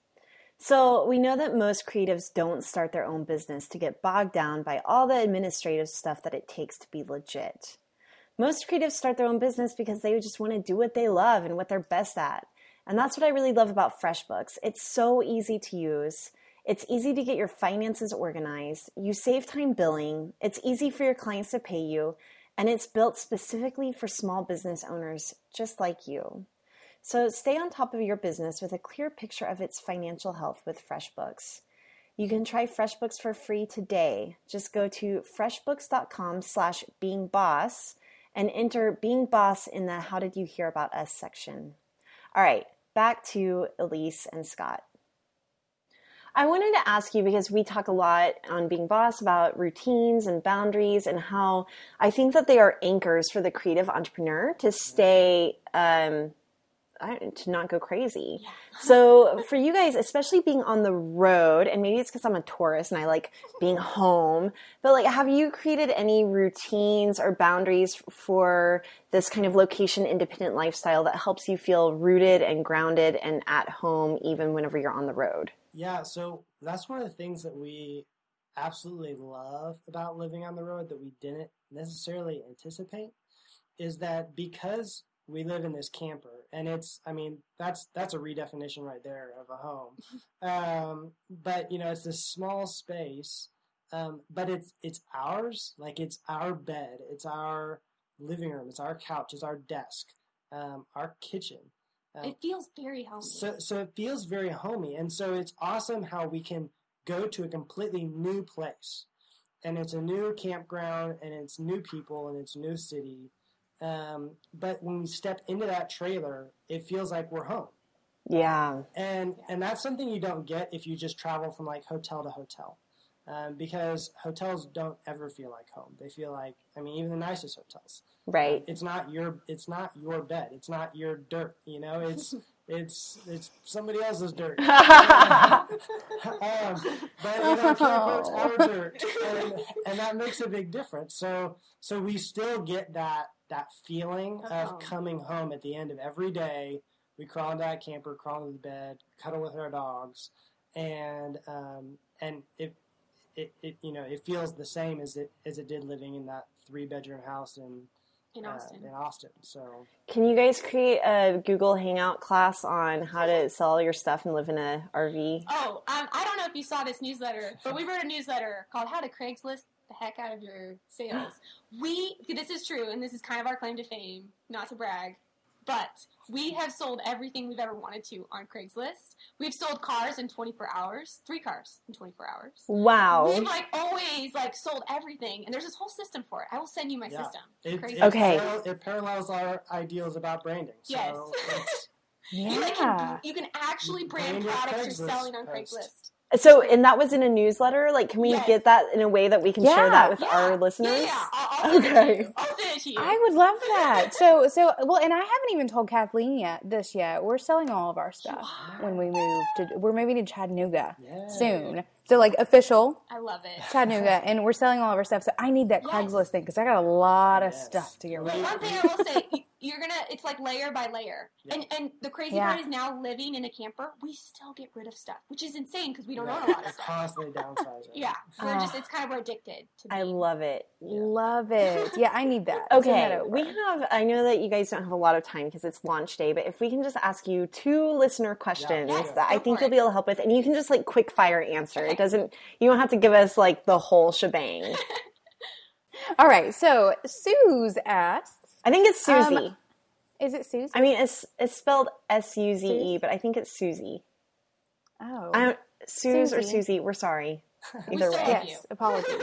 S1: So we know that most creatives don't start their own business to get bogged down by all the administrative stuff that it takes to be legit. Most creatives start their own business because they just want to do what they love and what they're best at. And that's what I really love about FreshBooks. It's so easy to use. It's easy to get your finances organized. You save time billing. It's easy for your clients to pay you. And it's built specifically for small business owners just like you. So stay on top of your business with a clear picture of its financial health with FreshBooks. You can try FreshBooks for free today. Just go to freshbooks.com slash beingboss and enter Being Boss in the How Did You Hear About Us section. All right, back to Elise and Scott. I wanted to ask you, because we talk a lot on Being Boss about routines and boundaries and how I think that they are anchors for the creative entrepreneur to stay, um, I don't- to not go crazy. So for you guys, especially being on the road, and maybe it's because I'm a tourist and I like being home, but like, have you created any routines or boundaries for this kind of location independent lifestyle that helps you feel rooted and grounded and at home even whenever you're on the road?
S5: Yeah, so that's one of the things that we absolutely love about living on the road that we didn't necessarily anticipate is that because we live in this camper, and it's, I mean, that's that's a redefinition right there of a home. Um, but, you know, it's this small space, Um, but it's it's ours. Like it's our bed, it's our living room, it's our couch, it's our desk, um, our kitchen. Um,
S4: It feels very homey.
S5: so so it feels very homey, and so it's awesome how we can go to a completely new place, and it's a new campground, and it's new people, and it's new city. Um, but when we step into that trailer, it feels like we're home.
S1: Yeah.
S5: And and that's something you don't get if you just travel from like hotel to hotel, um, because hotels don't ever feel like home. They feel like, I mean, even the nicest hotels,
S1: Right.
S5: it's not your it's not your bed. It's not your dirt. You know, it's it's it's somebody else's dirt. um, but in our camper, it's our dirt, and, and that makes a big difference. So so we still get that that feeling
S4: Uh-oh.
S5: of coming home at the end of every day. We crawl into that camper, crawl into the bed, cuddle with our dogs, and um, and it, it it you know it feels the same as it as it did living in that three bedroom house in
S4: in
S5: uh,
S4: Austin.
S5: in Austin. So
S1: Can you guys create a Google Hangout class on how to sell your stuff and live in a R V?
S4: Oh, um, I don't know if you saw this newsletter, but we wrote a newsletter called How to Craigslist the Heck Out of Your Sales. We, this is true, and this is kind of our claim to fame, not to brag, but we have sold everything we've ever wanted to on Craigslist. We've sold cars in twenty-four hours, three cars in twenty-four hours.
S1: Wow.
S4: We've like always like sold everything, and there's this whole system for it. I will send you my
S5: yeah,
S4: system.
S5: it,
S4: Crazy.
S5: it,
S1: Okay.
S5: paral- it parallels our ideals about branding. So
S4: Yes.
S5: it's,
S4: You, like,
S3: Yeah.
S4: can, you can actually brand
S5: Brand your
S4: products you're
S5: Craigslist
S4: selling on
S5: post.
S4: Craigslist.
S1: So, and that was in a newsletter? Like, can we
S4: Yes.
S1: get that in a way that we can share
S3: Yeah.
S1: that with
S4: Yeah.
S1: our listeners?
S4: Yeah, yeah. I'll, I'll send it
S1: Okay.
S4: to you. I'll send it to you.
S3: I would love that. So, so well, and I haven't even told Kathleen yet this yet. We're selling all of our stuff when we move to. We're moving to Chattanooga
S5: Yeah.
S3: soon. So, like official
S4: I love it.
S3: Chattanooga, and we're selling all of our stuff. So, I need that
S4: Yes.
S3: Craigslist thing because I got a lot of
S5: Yes.
S3: stuff to get rid
S4: But
S3: of.
S4: one thing I will say, you- you're gonna, it's like layer by layer.
S5: Yeah.
S4: And and the crazy
S3: Yeah.
S4: part is now living in a camper, we still get rid of stuff, which is insane because we don't
S5: Right.
S4: own a lot
S5: We're
S4: of stuff.
S5: constantly downsizing.
S4: Yeah, we're
S1: Ah.
S4: just, it's kind of, we're addicted to
S1: I
S4: being.
S1: love it.
S3: Love it. Yeah, I need that. Send
S1: Okay,
S3: that over.
S1: we have, I know that you guys don't have a lot of time because it's launch day, but if we can just ask you two listener questions
S5: Yes,
S1: that I
S4: go
S1: think
S4: for
S1: you'll
S4: it.
S1: be able to help with, and you can just like quick fire answer.
S4: Okay.
S1: It doesn't, you don't have to give us like the whole shebang.
S3: All right. So, Suze asks,
S1: I think it's Susie.
S3: Um, "Is it Suze?"
S1: I mean, it's it's spelled S U Z E,
S3: Suze?
S1: but I think it's Susie.
S3: Oh,
S1: I don't, Suze or
S3: Susie.
S1: Susie, we're sorry.
S4: We
S1: Either
S4: still
S1: way.
S4: love you.
S3: yes. Apologies.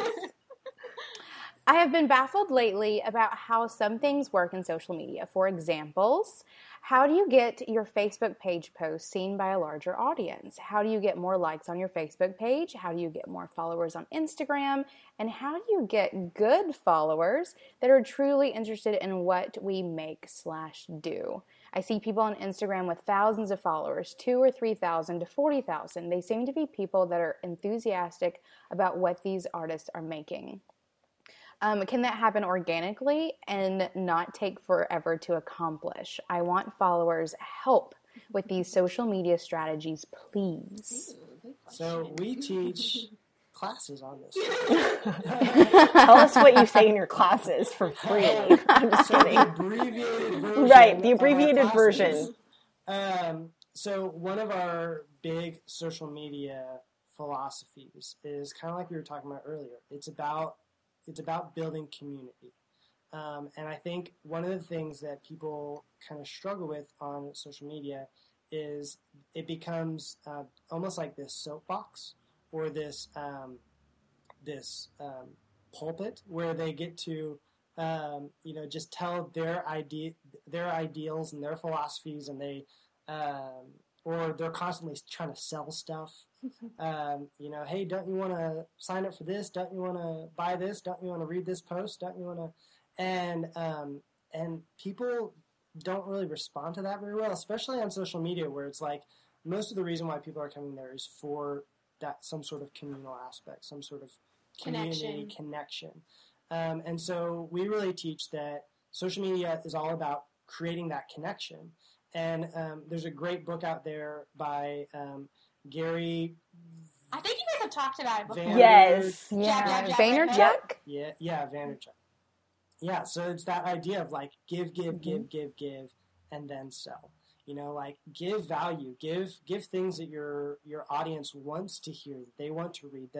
S3: I have been baffled lately about how some things work in social media. For examples, how do you get your Facebook page post seen by a larger audience? How do you get more likes on your Facebook page? How do you get more followers on Instagram? And how do you get good followers that are truly interested in what we make slash do? I see people on Instagram with thousands of followers, two or three thousand to forty thousand. They seem to be people that are enthusiastic about what these artists are making. Um, can that happen organically and not take forever to accomplish? I want followers. Help with these social media strategies, please.
S5: So we teach classes on this.
S1: Tell us what you say in your classes for free. I'm just
S5: So the
S1: kidding.
S5: abbreviated version.
S1: Right, the
S5: of our
S1: abbreviated
S5: classes.
S1: version.
S5: Um, so one of our big social media philosophies is kind of like we were talking about earlier. It's about it's about building community. Um, and I think one of the things that people kind of struggle with on social media is it becomes uh, almost like this soapbox or this um, this um, pulpit where they get to um, you know just tell their idea their ideals and their philosophies, and they um, or they're constantly trying to sell stuff. Um, you know, hey, don't you want to sign up for this? Don't you want to buy this? Don't you want to read this post? Don't you want to? And um, and people don't really respond to that very well, especially on social media, where it's like most of the reason why people are coming there is for that some sort of communal aspect, some sort of community
S4: Connection.
S5: connection. Um, and so we really teach that social media is all about creating that connection. And um, there's a great book out there by um, Gary.
S4: I think you guys have talked about it before.
S5: Van-
S1: Yes.
S3: Yeah.
S4: Jack, Jack,
S3: Vaynerchuk?
S4: Jack.
S5: Yeah, yeah, Vaynerchuk. Yeah, so it's that idea of like give, give, give, give, give, and then sell. You know, like give value, give give things that your your audience wants to hear, that they want to read, that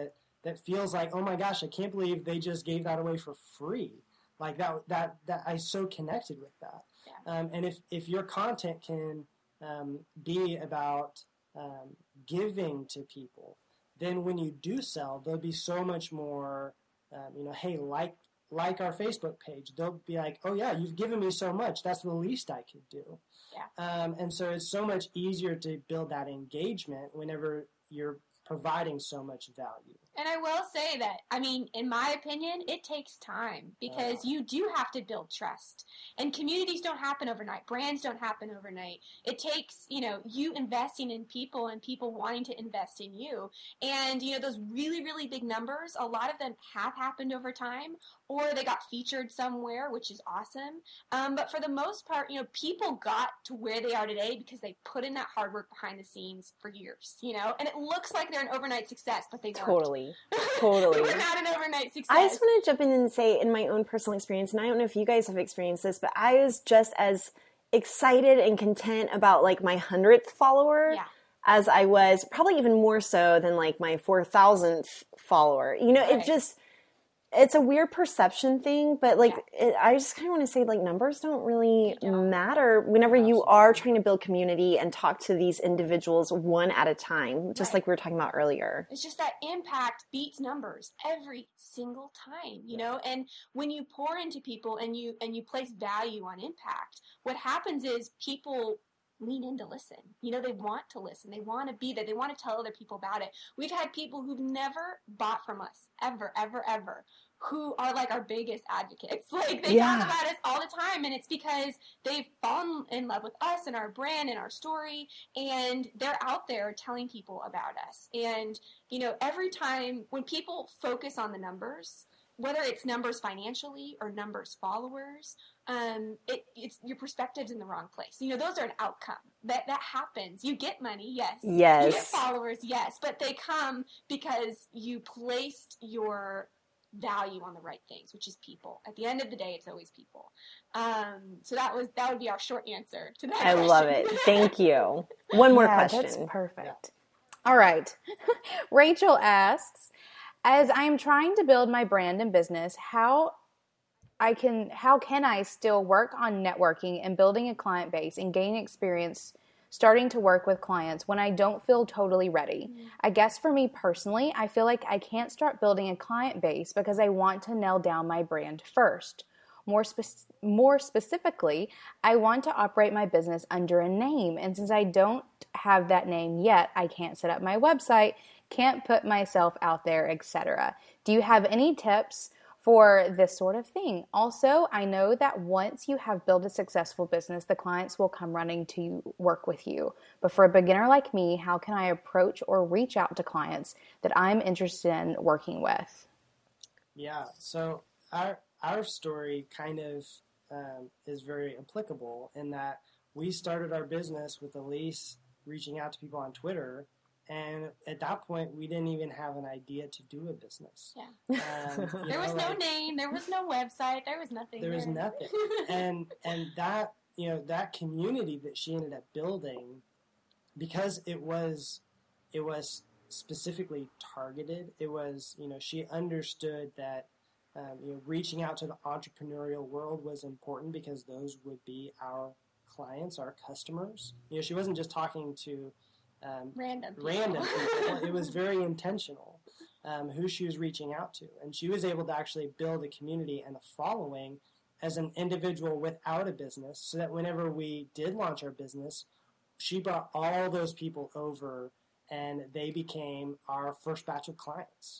S5: that feels like, oh my gosh, I can't believe they just gave that away for free. Like that, that, that I so connected with that.
S4: Yeah.
S5: Um, and if, if your content can um, be about um, giving to people, then when you do sell, there'll be so much more, um, you know, hey, like, like our Facebook page. They'll be like, oh yeah, you've given me so much. That's the least I could do.
S4: Yeah.
S5: Um, and so it's so much easier to build that engagement whenever you're providing so much value.
S4: And I will say that, I mean, in my opinion, it takes time because
S5: Uh,
S4: you do have to build trust. And communities don't happen overnight. Brands don't happen overnight. It takes, you know, you investing in people and people wanting to invest in you. And, you know, those really, really big numbers, a lot of them have happened over time, or they got featured somewhere, which is awesome. Um, but for the most part, you know, people got to where they are today because they put in that hard work behind the scenes for years, you know, and it looks like they're an overnight success, but they weren't.
S1: Totally. Totally.
S4: We're not an overnight success.
S1: I just want to jump in and say, in my own personal experience, and I don't know if you guys have experienced this, but I was just as excited and content about like my hundredth follower
S4: Yeah.
S1: as I was, probably even more so than like my four thousandth follower. You know,
S4: Right.
S1: it just, it's a weird perception thing, but like, it, I just kind of want to say like numbers don't really
S4: They don't.
S1: matter whenever you are trying to build community and talk to these individuals one at a time, just
S4: Right.
S1: like we were talking about earlier.
S4: It's just that impact beats numbers every single time, you know? And when you pour into people and you and you place value on impact, what happens is people lean in to listen. You know, they want to listen. They want to be there. They want to tell other people about it. We've had people who've never bought from us, ever, ever, ever, who are like our biggest advocates. Like they
S1: Yeah.
S4: talk about us all the time, and it's because they've fallen in love with us and our brand and our story, and they're out there telling people about us. And, you know, every time when people focus on the numbers, whether it's numbers financially or numbers followers, um, it, it's your perspective's in the wrong place. You know, those are an outcome. That that happens. You get money, yes. You get
S1: Yes.
S4: followers, yes. But they come because you placed your value on the right things, which is people. At the end of the day, it's always people. Um, so that was that would be our short answer to that
S1: I
S4: question.
S1: love it. Thank you. One more
S3: Yeah,
S1: question.
S3: That's perfect. All right. Rachel asks, as I'm trying to build my brand and business, how I can how can I still work on networking and building a client base and gain experience starting to work with clients when I don't feel totally ready? Mm-hmm. I guess for me personally, I feel like I can't start building a client base because I want to nail down my brand first. More spe- more specifically, I want to operate my business under a name. And since I don't have that name yet, I can't set up my website, can't put myself out there, et cetera. Do you have any tips for this sort of thing? Also, I know that once you have built a successful business, the clients will come running to work with you. But for a beginner like me, how can I approach or reach out to clients that I'm interested in working with?
S5: Yeah, so our our story kind of um, is very applicable in that we started our business with Elise reaching out to people on Twitter, and at that point we didn't even have an idea to do a business.
S4: Yeah.
S5: Um, you
S4: There
S5: know,
S4: was no
S5: like,
S4: name. There was no website. There was nothing.
S5: there was
S4: there.
S5: nothing, and and that you know that community that she ended up building, because it was it was specifically targeted. It was you know she understood that. Um, you know, reaching out to the entrepreneurial world was important because those would be our clients, our customers. You know, she wasn't just talking to um,
S4: Random people.
S5: random people. It was very intentional um, who she was reaching out to. And she was able to actually build a community and a following as an individual without a business, so that whenever we did launch our business, she brought all those people over and they became our first batch of clients.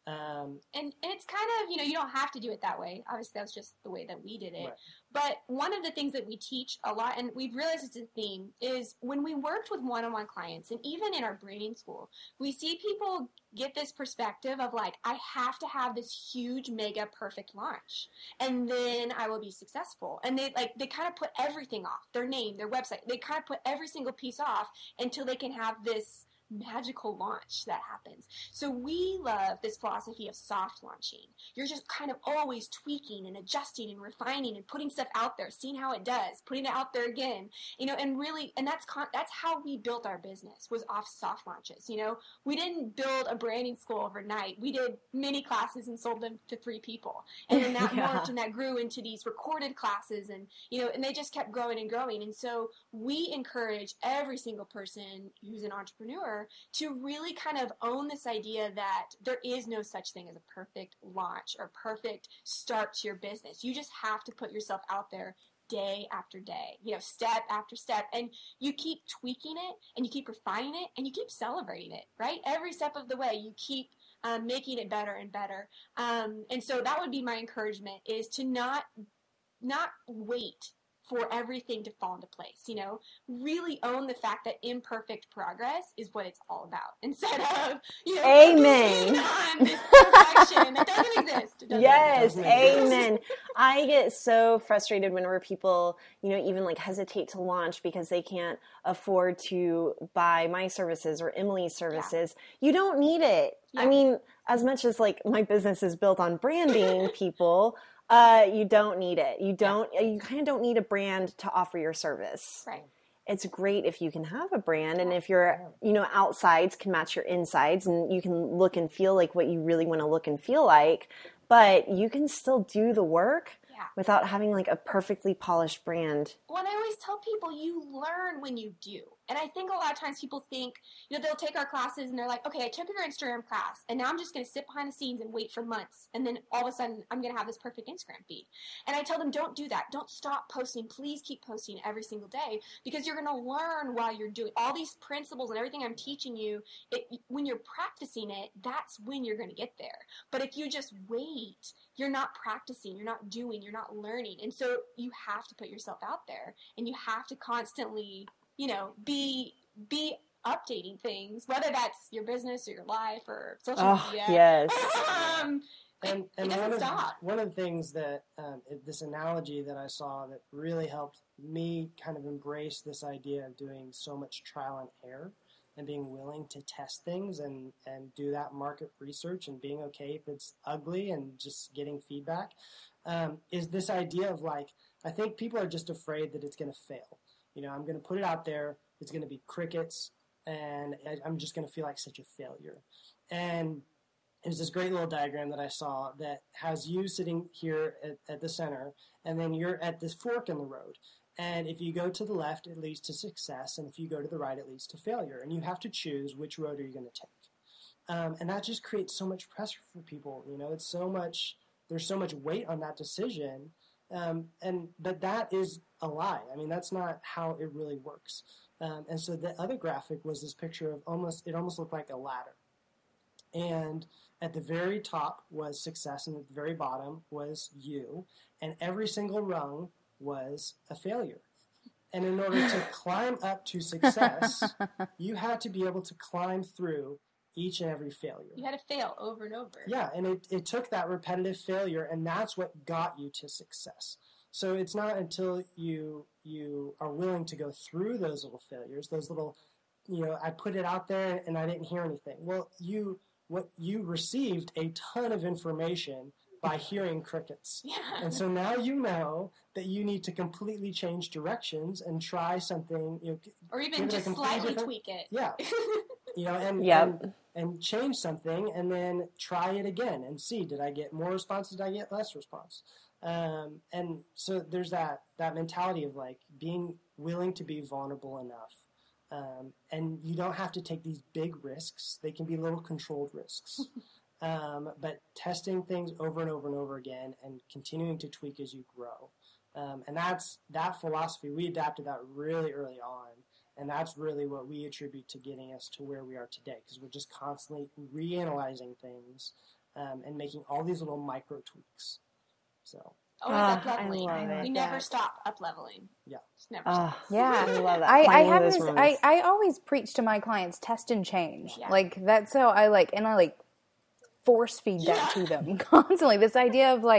S5: Um,
S4: And, and it's kind of, you know, you don't have to do it that way. Obviously, that's just the way that we did it.
S5: Right.
S4: But one of the things that we teach a lot, and we've realized it's a theme, is when we worked with one-on-one clients, and even in our branding school, we see people get this perspective of like, I have to have this huge, mega, perfect launch, and then I will be successful. And they like they kind of put everything off, their name, their website. They kind of put every single piece off until they can have this magical launch that happens. So we love this philosophy of soft launching. You're just kind of always tweaking and adjusting and refining and putting stuff out there, seeing how it does, putting it out there again, you know, and really, and that's con- that's how we built our business, was off soft launches. You know, we didn't build a branding school overnight. We did mini classes and sold them to three people, and then that
S1: Yeah.
S4: morphed and that grew into these recorded classes, and you know, and they just kept growing and growing. And so we encourage every single person who's an entrepreneur to really kind of own this idea that there is no such thing as a perfect launch or perfect start to your business. You just have to put yourself out there day after day, you know, step after step, and you keep tweaking it and you keep refining it and you keep celebrating it, right? Every step of the way, you keep um, making it better and better. Um, and so that would be my encouragement, is to not not wait for everything to fall into place, you know, really own the fact that imperfect progress is what it's all about, instead of, you know,
S1: Amen.
S4: on this perfection that doesn't exist. It doesn't
S1: Yes,
S5: Doesn't exist.
S1: amen. I get so frustrated whenever people, you know, even like hesitate to launch because they can't afford to buy my services or Emily's services. You don't need it. I
S4: Yeah.
S1: mean, as much as like my business is built on branding people, uh, you don't need it. You don't, you kind of don't need a brand to offer your service.
S4: Right.
S1: It's great if you can have a brand, and if your, you know, outsides can match your insides, and you can look and feel like what you really want to look and feel like, but you can still do the work
S4: Yeah.
S1: without having like a perfectly polished brand.
S4: Well, and I always tell people, you learn when you do. And I think a lot of times people think, you know, they'll take our classes and they're like, okay, I took your Instagram class, and now I'm just going to sit behind the scenes and wait for months. And then all of a sudden, I'm going to have this perfect Instagram feed. And I tell them, don't do that. Don't stop posting. Please keep posting every single day, because you're going to learn while you're doing all these principles and everything I'm teaching you. It, when you're practicing it, that's when you're going to get there. But if you just wait, you're not practicing, you're not doing, you're not learning. And so you have to put yourself out there, and you have to constantly, you know, be be updating things, whether that's your business or your life or social
S1: Oh,
S4: media.
S1: yes.
S4: um,
S5: And,
S4: it
S5: and
S4: doesn't
S5: one, of,
S4: stop.
S5: one of the things that um, this analogy that I saw that really helped me kind of embrace this idea of doing so much trial and error and being willing to test things and, and do that market research and being okay if it's ugly and just getting feedback um, is this idea of like, I think people are just afraid that it's going to fail. You know, I'm going to put it out there, it's going to be crickets, and I, I'm just going to feel like such a failure. And there's this great little diagram that I saw that has you sitting here at, at the center, and then you're at this fork in the road. And if you go to the left, it leads to success, and if you go to the right, it leads to failure. And you have to choose which road are you going to take. Um, and that just creates so much pressure for people. You know, it's so much, there's so much weight on that decision. Um, and but that is a lie. I mean, that's not how it really works. Um, and so the other graphic was this picture of almost, it almost looked like a ladder. And at the very top was success, and at the very bottom was you. And every single rung was a failure. And in order to climb up to success, you had to be able to climb through each and every failure.
S4: You had to fail over and over.
S5: Yeah, and it, it took that repetitive failure, and that's what got you to success. So it's not until you you are willing to go through those little failures, those little, you know, I put it out there and I didn't hear anything. Well, you what you received a ton of information by hearing crickets.
S4: Yeah.
S5: And so now you know that you need to completely change directions and try something, you know,
S4: Or
S5: give
S4: even
S5: it a
S4: just
S5: completely
S4: slightly
S5: different-
S4: tweak it.
S5: yeah. You know, and,
S1: Yep.
S5: and and change something, and then try it again and see, did I get more response, did I get less response? Um, and so there's that that mentality of like being willing to be vulnerable enough, um, and you don't have to take these big risks. They can be little controlled risks, um, but testing things over and over and over again and continuing to tweak as you grow. Um, and that's that philosophy. We adapted that really early on. And that's really what we attribute to getting us to where we are today, because we're just constantly reanalyzing things um, and making all these little micro tweaks. So,
S4: Always
S1: Ah,
S4: up leveling.
S1: I love it.
S4: We never
S1: That-
S4: stop up leveling.
S5: yeah.
S4: Just never
S1: Ah,
S4: stops.
S3: Yeah.
S1: I love that.
S3: I, I
S1: Finding
S3: have
S1: those
S3: this.
S1: moments.
S3: I, I always preach to my clients, test and change.
S4: Yeah.
S3: Like that's how I like, and I like force feed that
S4: Yeah.
S3: to them constantly. This idea of like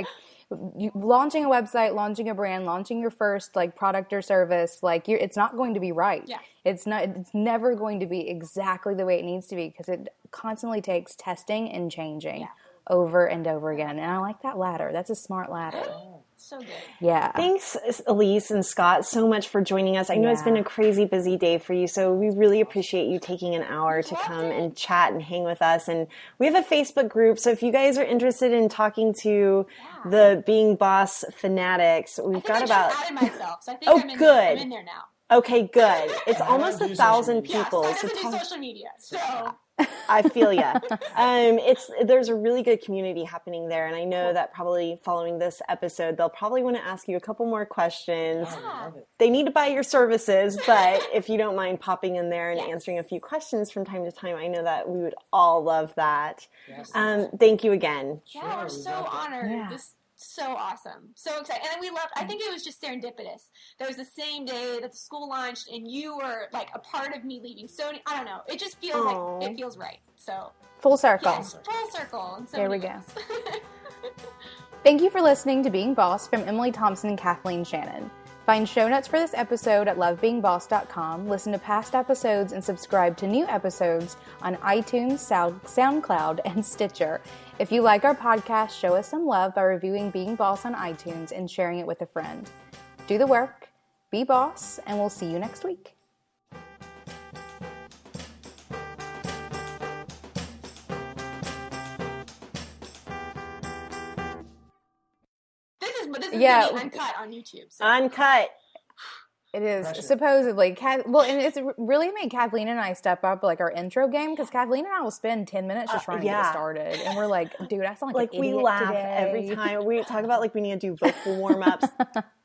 S3: you, launching a website, launching a brand, launching your first like product or service, like you're, it's not going to be right.
S4: Yeah.
S3: It's not. It's never going to be exactly the way it needs to be because it constantly takes testing and changing
S4: Yeah.
S3: over and over again. And I like that ladder. That's a smart ladder.
S4: So good.
S3: Yeah.
S1: Thanks, Elise and Scott, so much for joining us. I know it's
S3: Yeah.
S1: been a crazy busy day for you, so we really appreciate you taking an hour to
S4: Loved
S1: come
S4: it.
S1: and chat and hang with us. And we have a Facebook group, so if you guys are interested in talking to
S4: Yeah.
S1: the Being Boss fanatics,
S4: I
S1: we've
S4: think
S1: got
S4: I
S1: about...
S4: just added myself, so I think
S1: Oh,
S4: I'm in
S1: good.
S4: There. I'm in there now.
S1: Okay, good. It's
S5: I
S1: almost
S5: don't
S1: a
S5: do social
S1: thousand
S5: media.
S4: Yeah,
S1: people.
S4: Scott
S1: so
S4: doesn't do
S1: talk-
S4: social media, so
S1: I feel ya. Um, it's there's a really good community happening there, and I know that probably following this episode, they'll probably want to ask you a couple more questions.
S5: I love it.
S1: They need to buy your services, but if you don't mind popping in there and
S4: Yes.
S1: answering a few questions from time to time, I know that we would all love that.
S5: Yes.
S1: Um, thank you again.
S4: yeah,
S5: Sure,
S4: we're
S5: we
S4: so
S5: loved it.
S4: honored.
S3: Yeah.
S4: This so awesome, so excited, and we loved. I think it was just serendipitous. There was the same day that the school launched, and you were like a part of me leaving Sony. I don't know. It just feels
S1: Aw.
S4: like it feels right. So
S3: Full circle.
S4: yes, full circle. And so
S3: There
S4: many
S3: we go.
S4: ways.
S3: Thank you for listening to Being Boss from Emily Thompson and Kathleen Shannon. Find show notes for this episode at love being boss dot com, listen to past episodes, and subscribe to new episodes on iTunes, Sound, SoundCloud, and Stitcher. If you like our podcast, show us some love by reviewing Being Boss on iTunes and sharing it with a friend. Do the work, be boss, and we'll see you next week.
S4: This is this is
S3: Yeah.
S4: gonna be uncut on YouTube. So.
S1: Uncut.
S3: It is
S5: Pressure.
S3: supposedly, Kath, well, and it's really made Kathleen and I step up like our intro game because Kathleen and I will spend ten minutes just
S1: Uh,
S3: trying to get
S1: yeah.
S3: it started, and we're like, dude, I sound like,
S1: Like
S3: an
S1: we
S3: idiot
S1: laugh
S3: today.
S1: every time we talk about like we need to do vocal warm ups.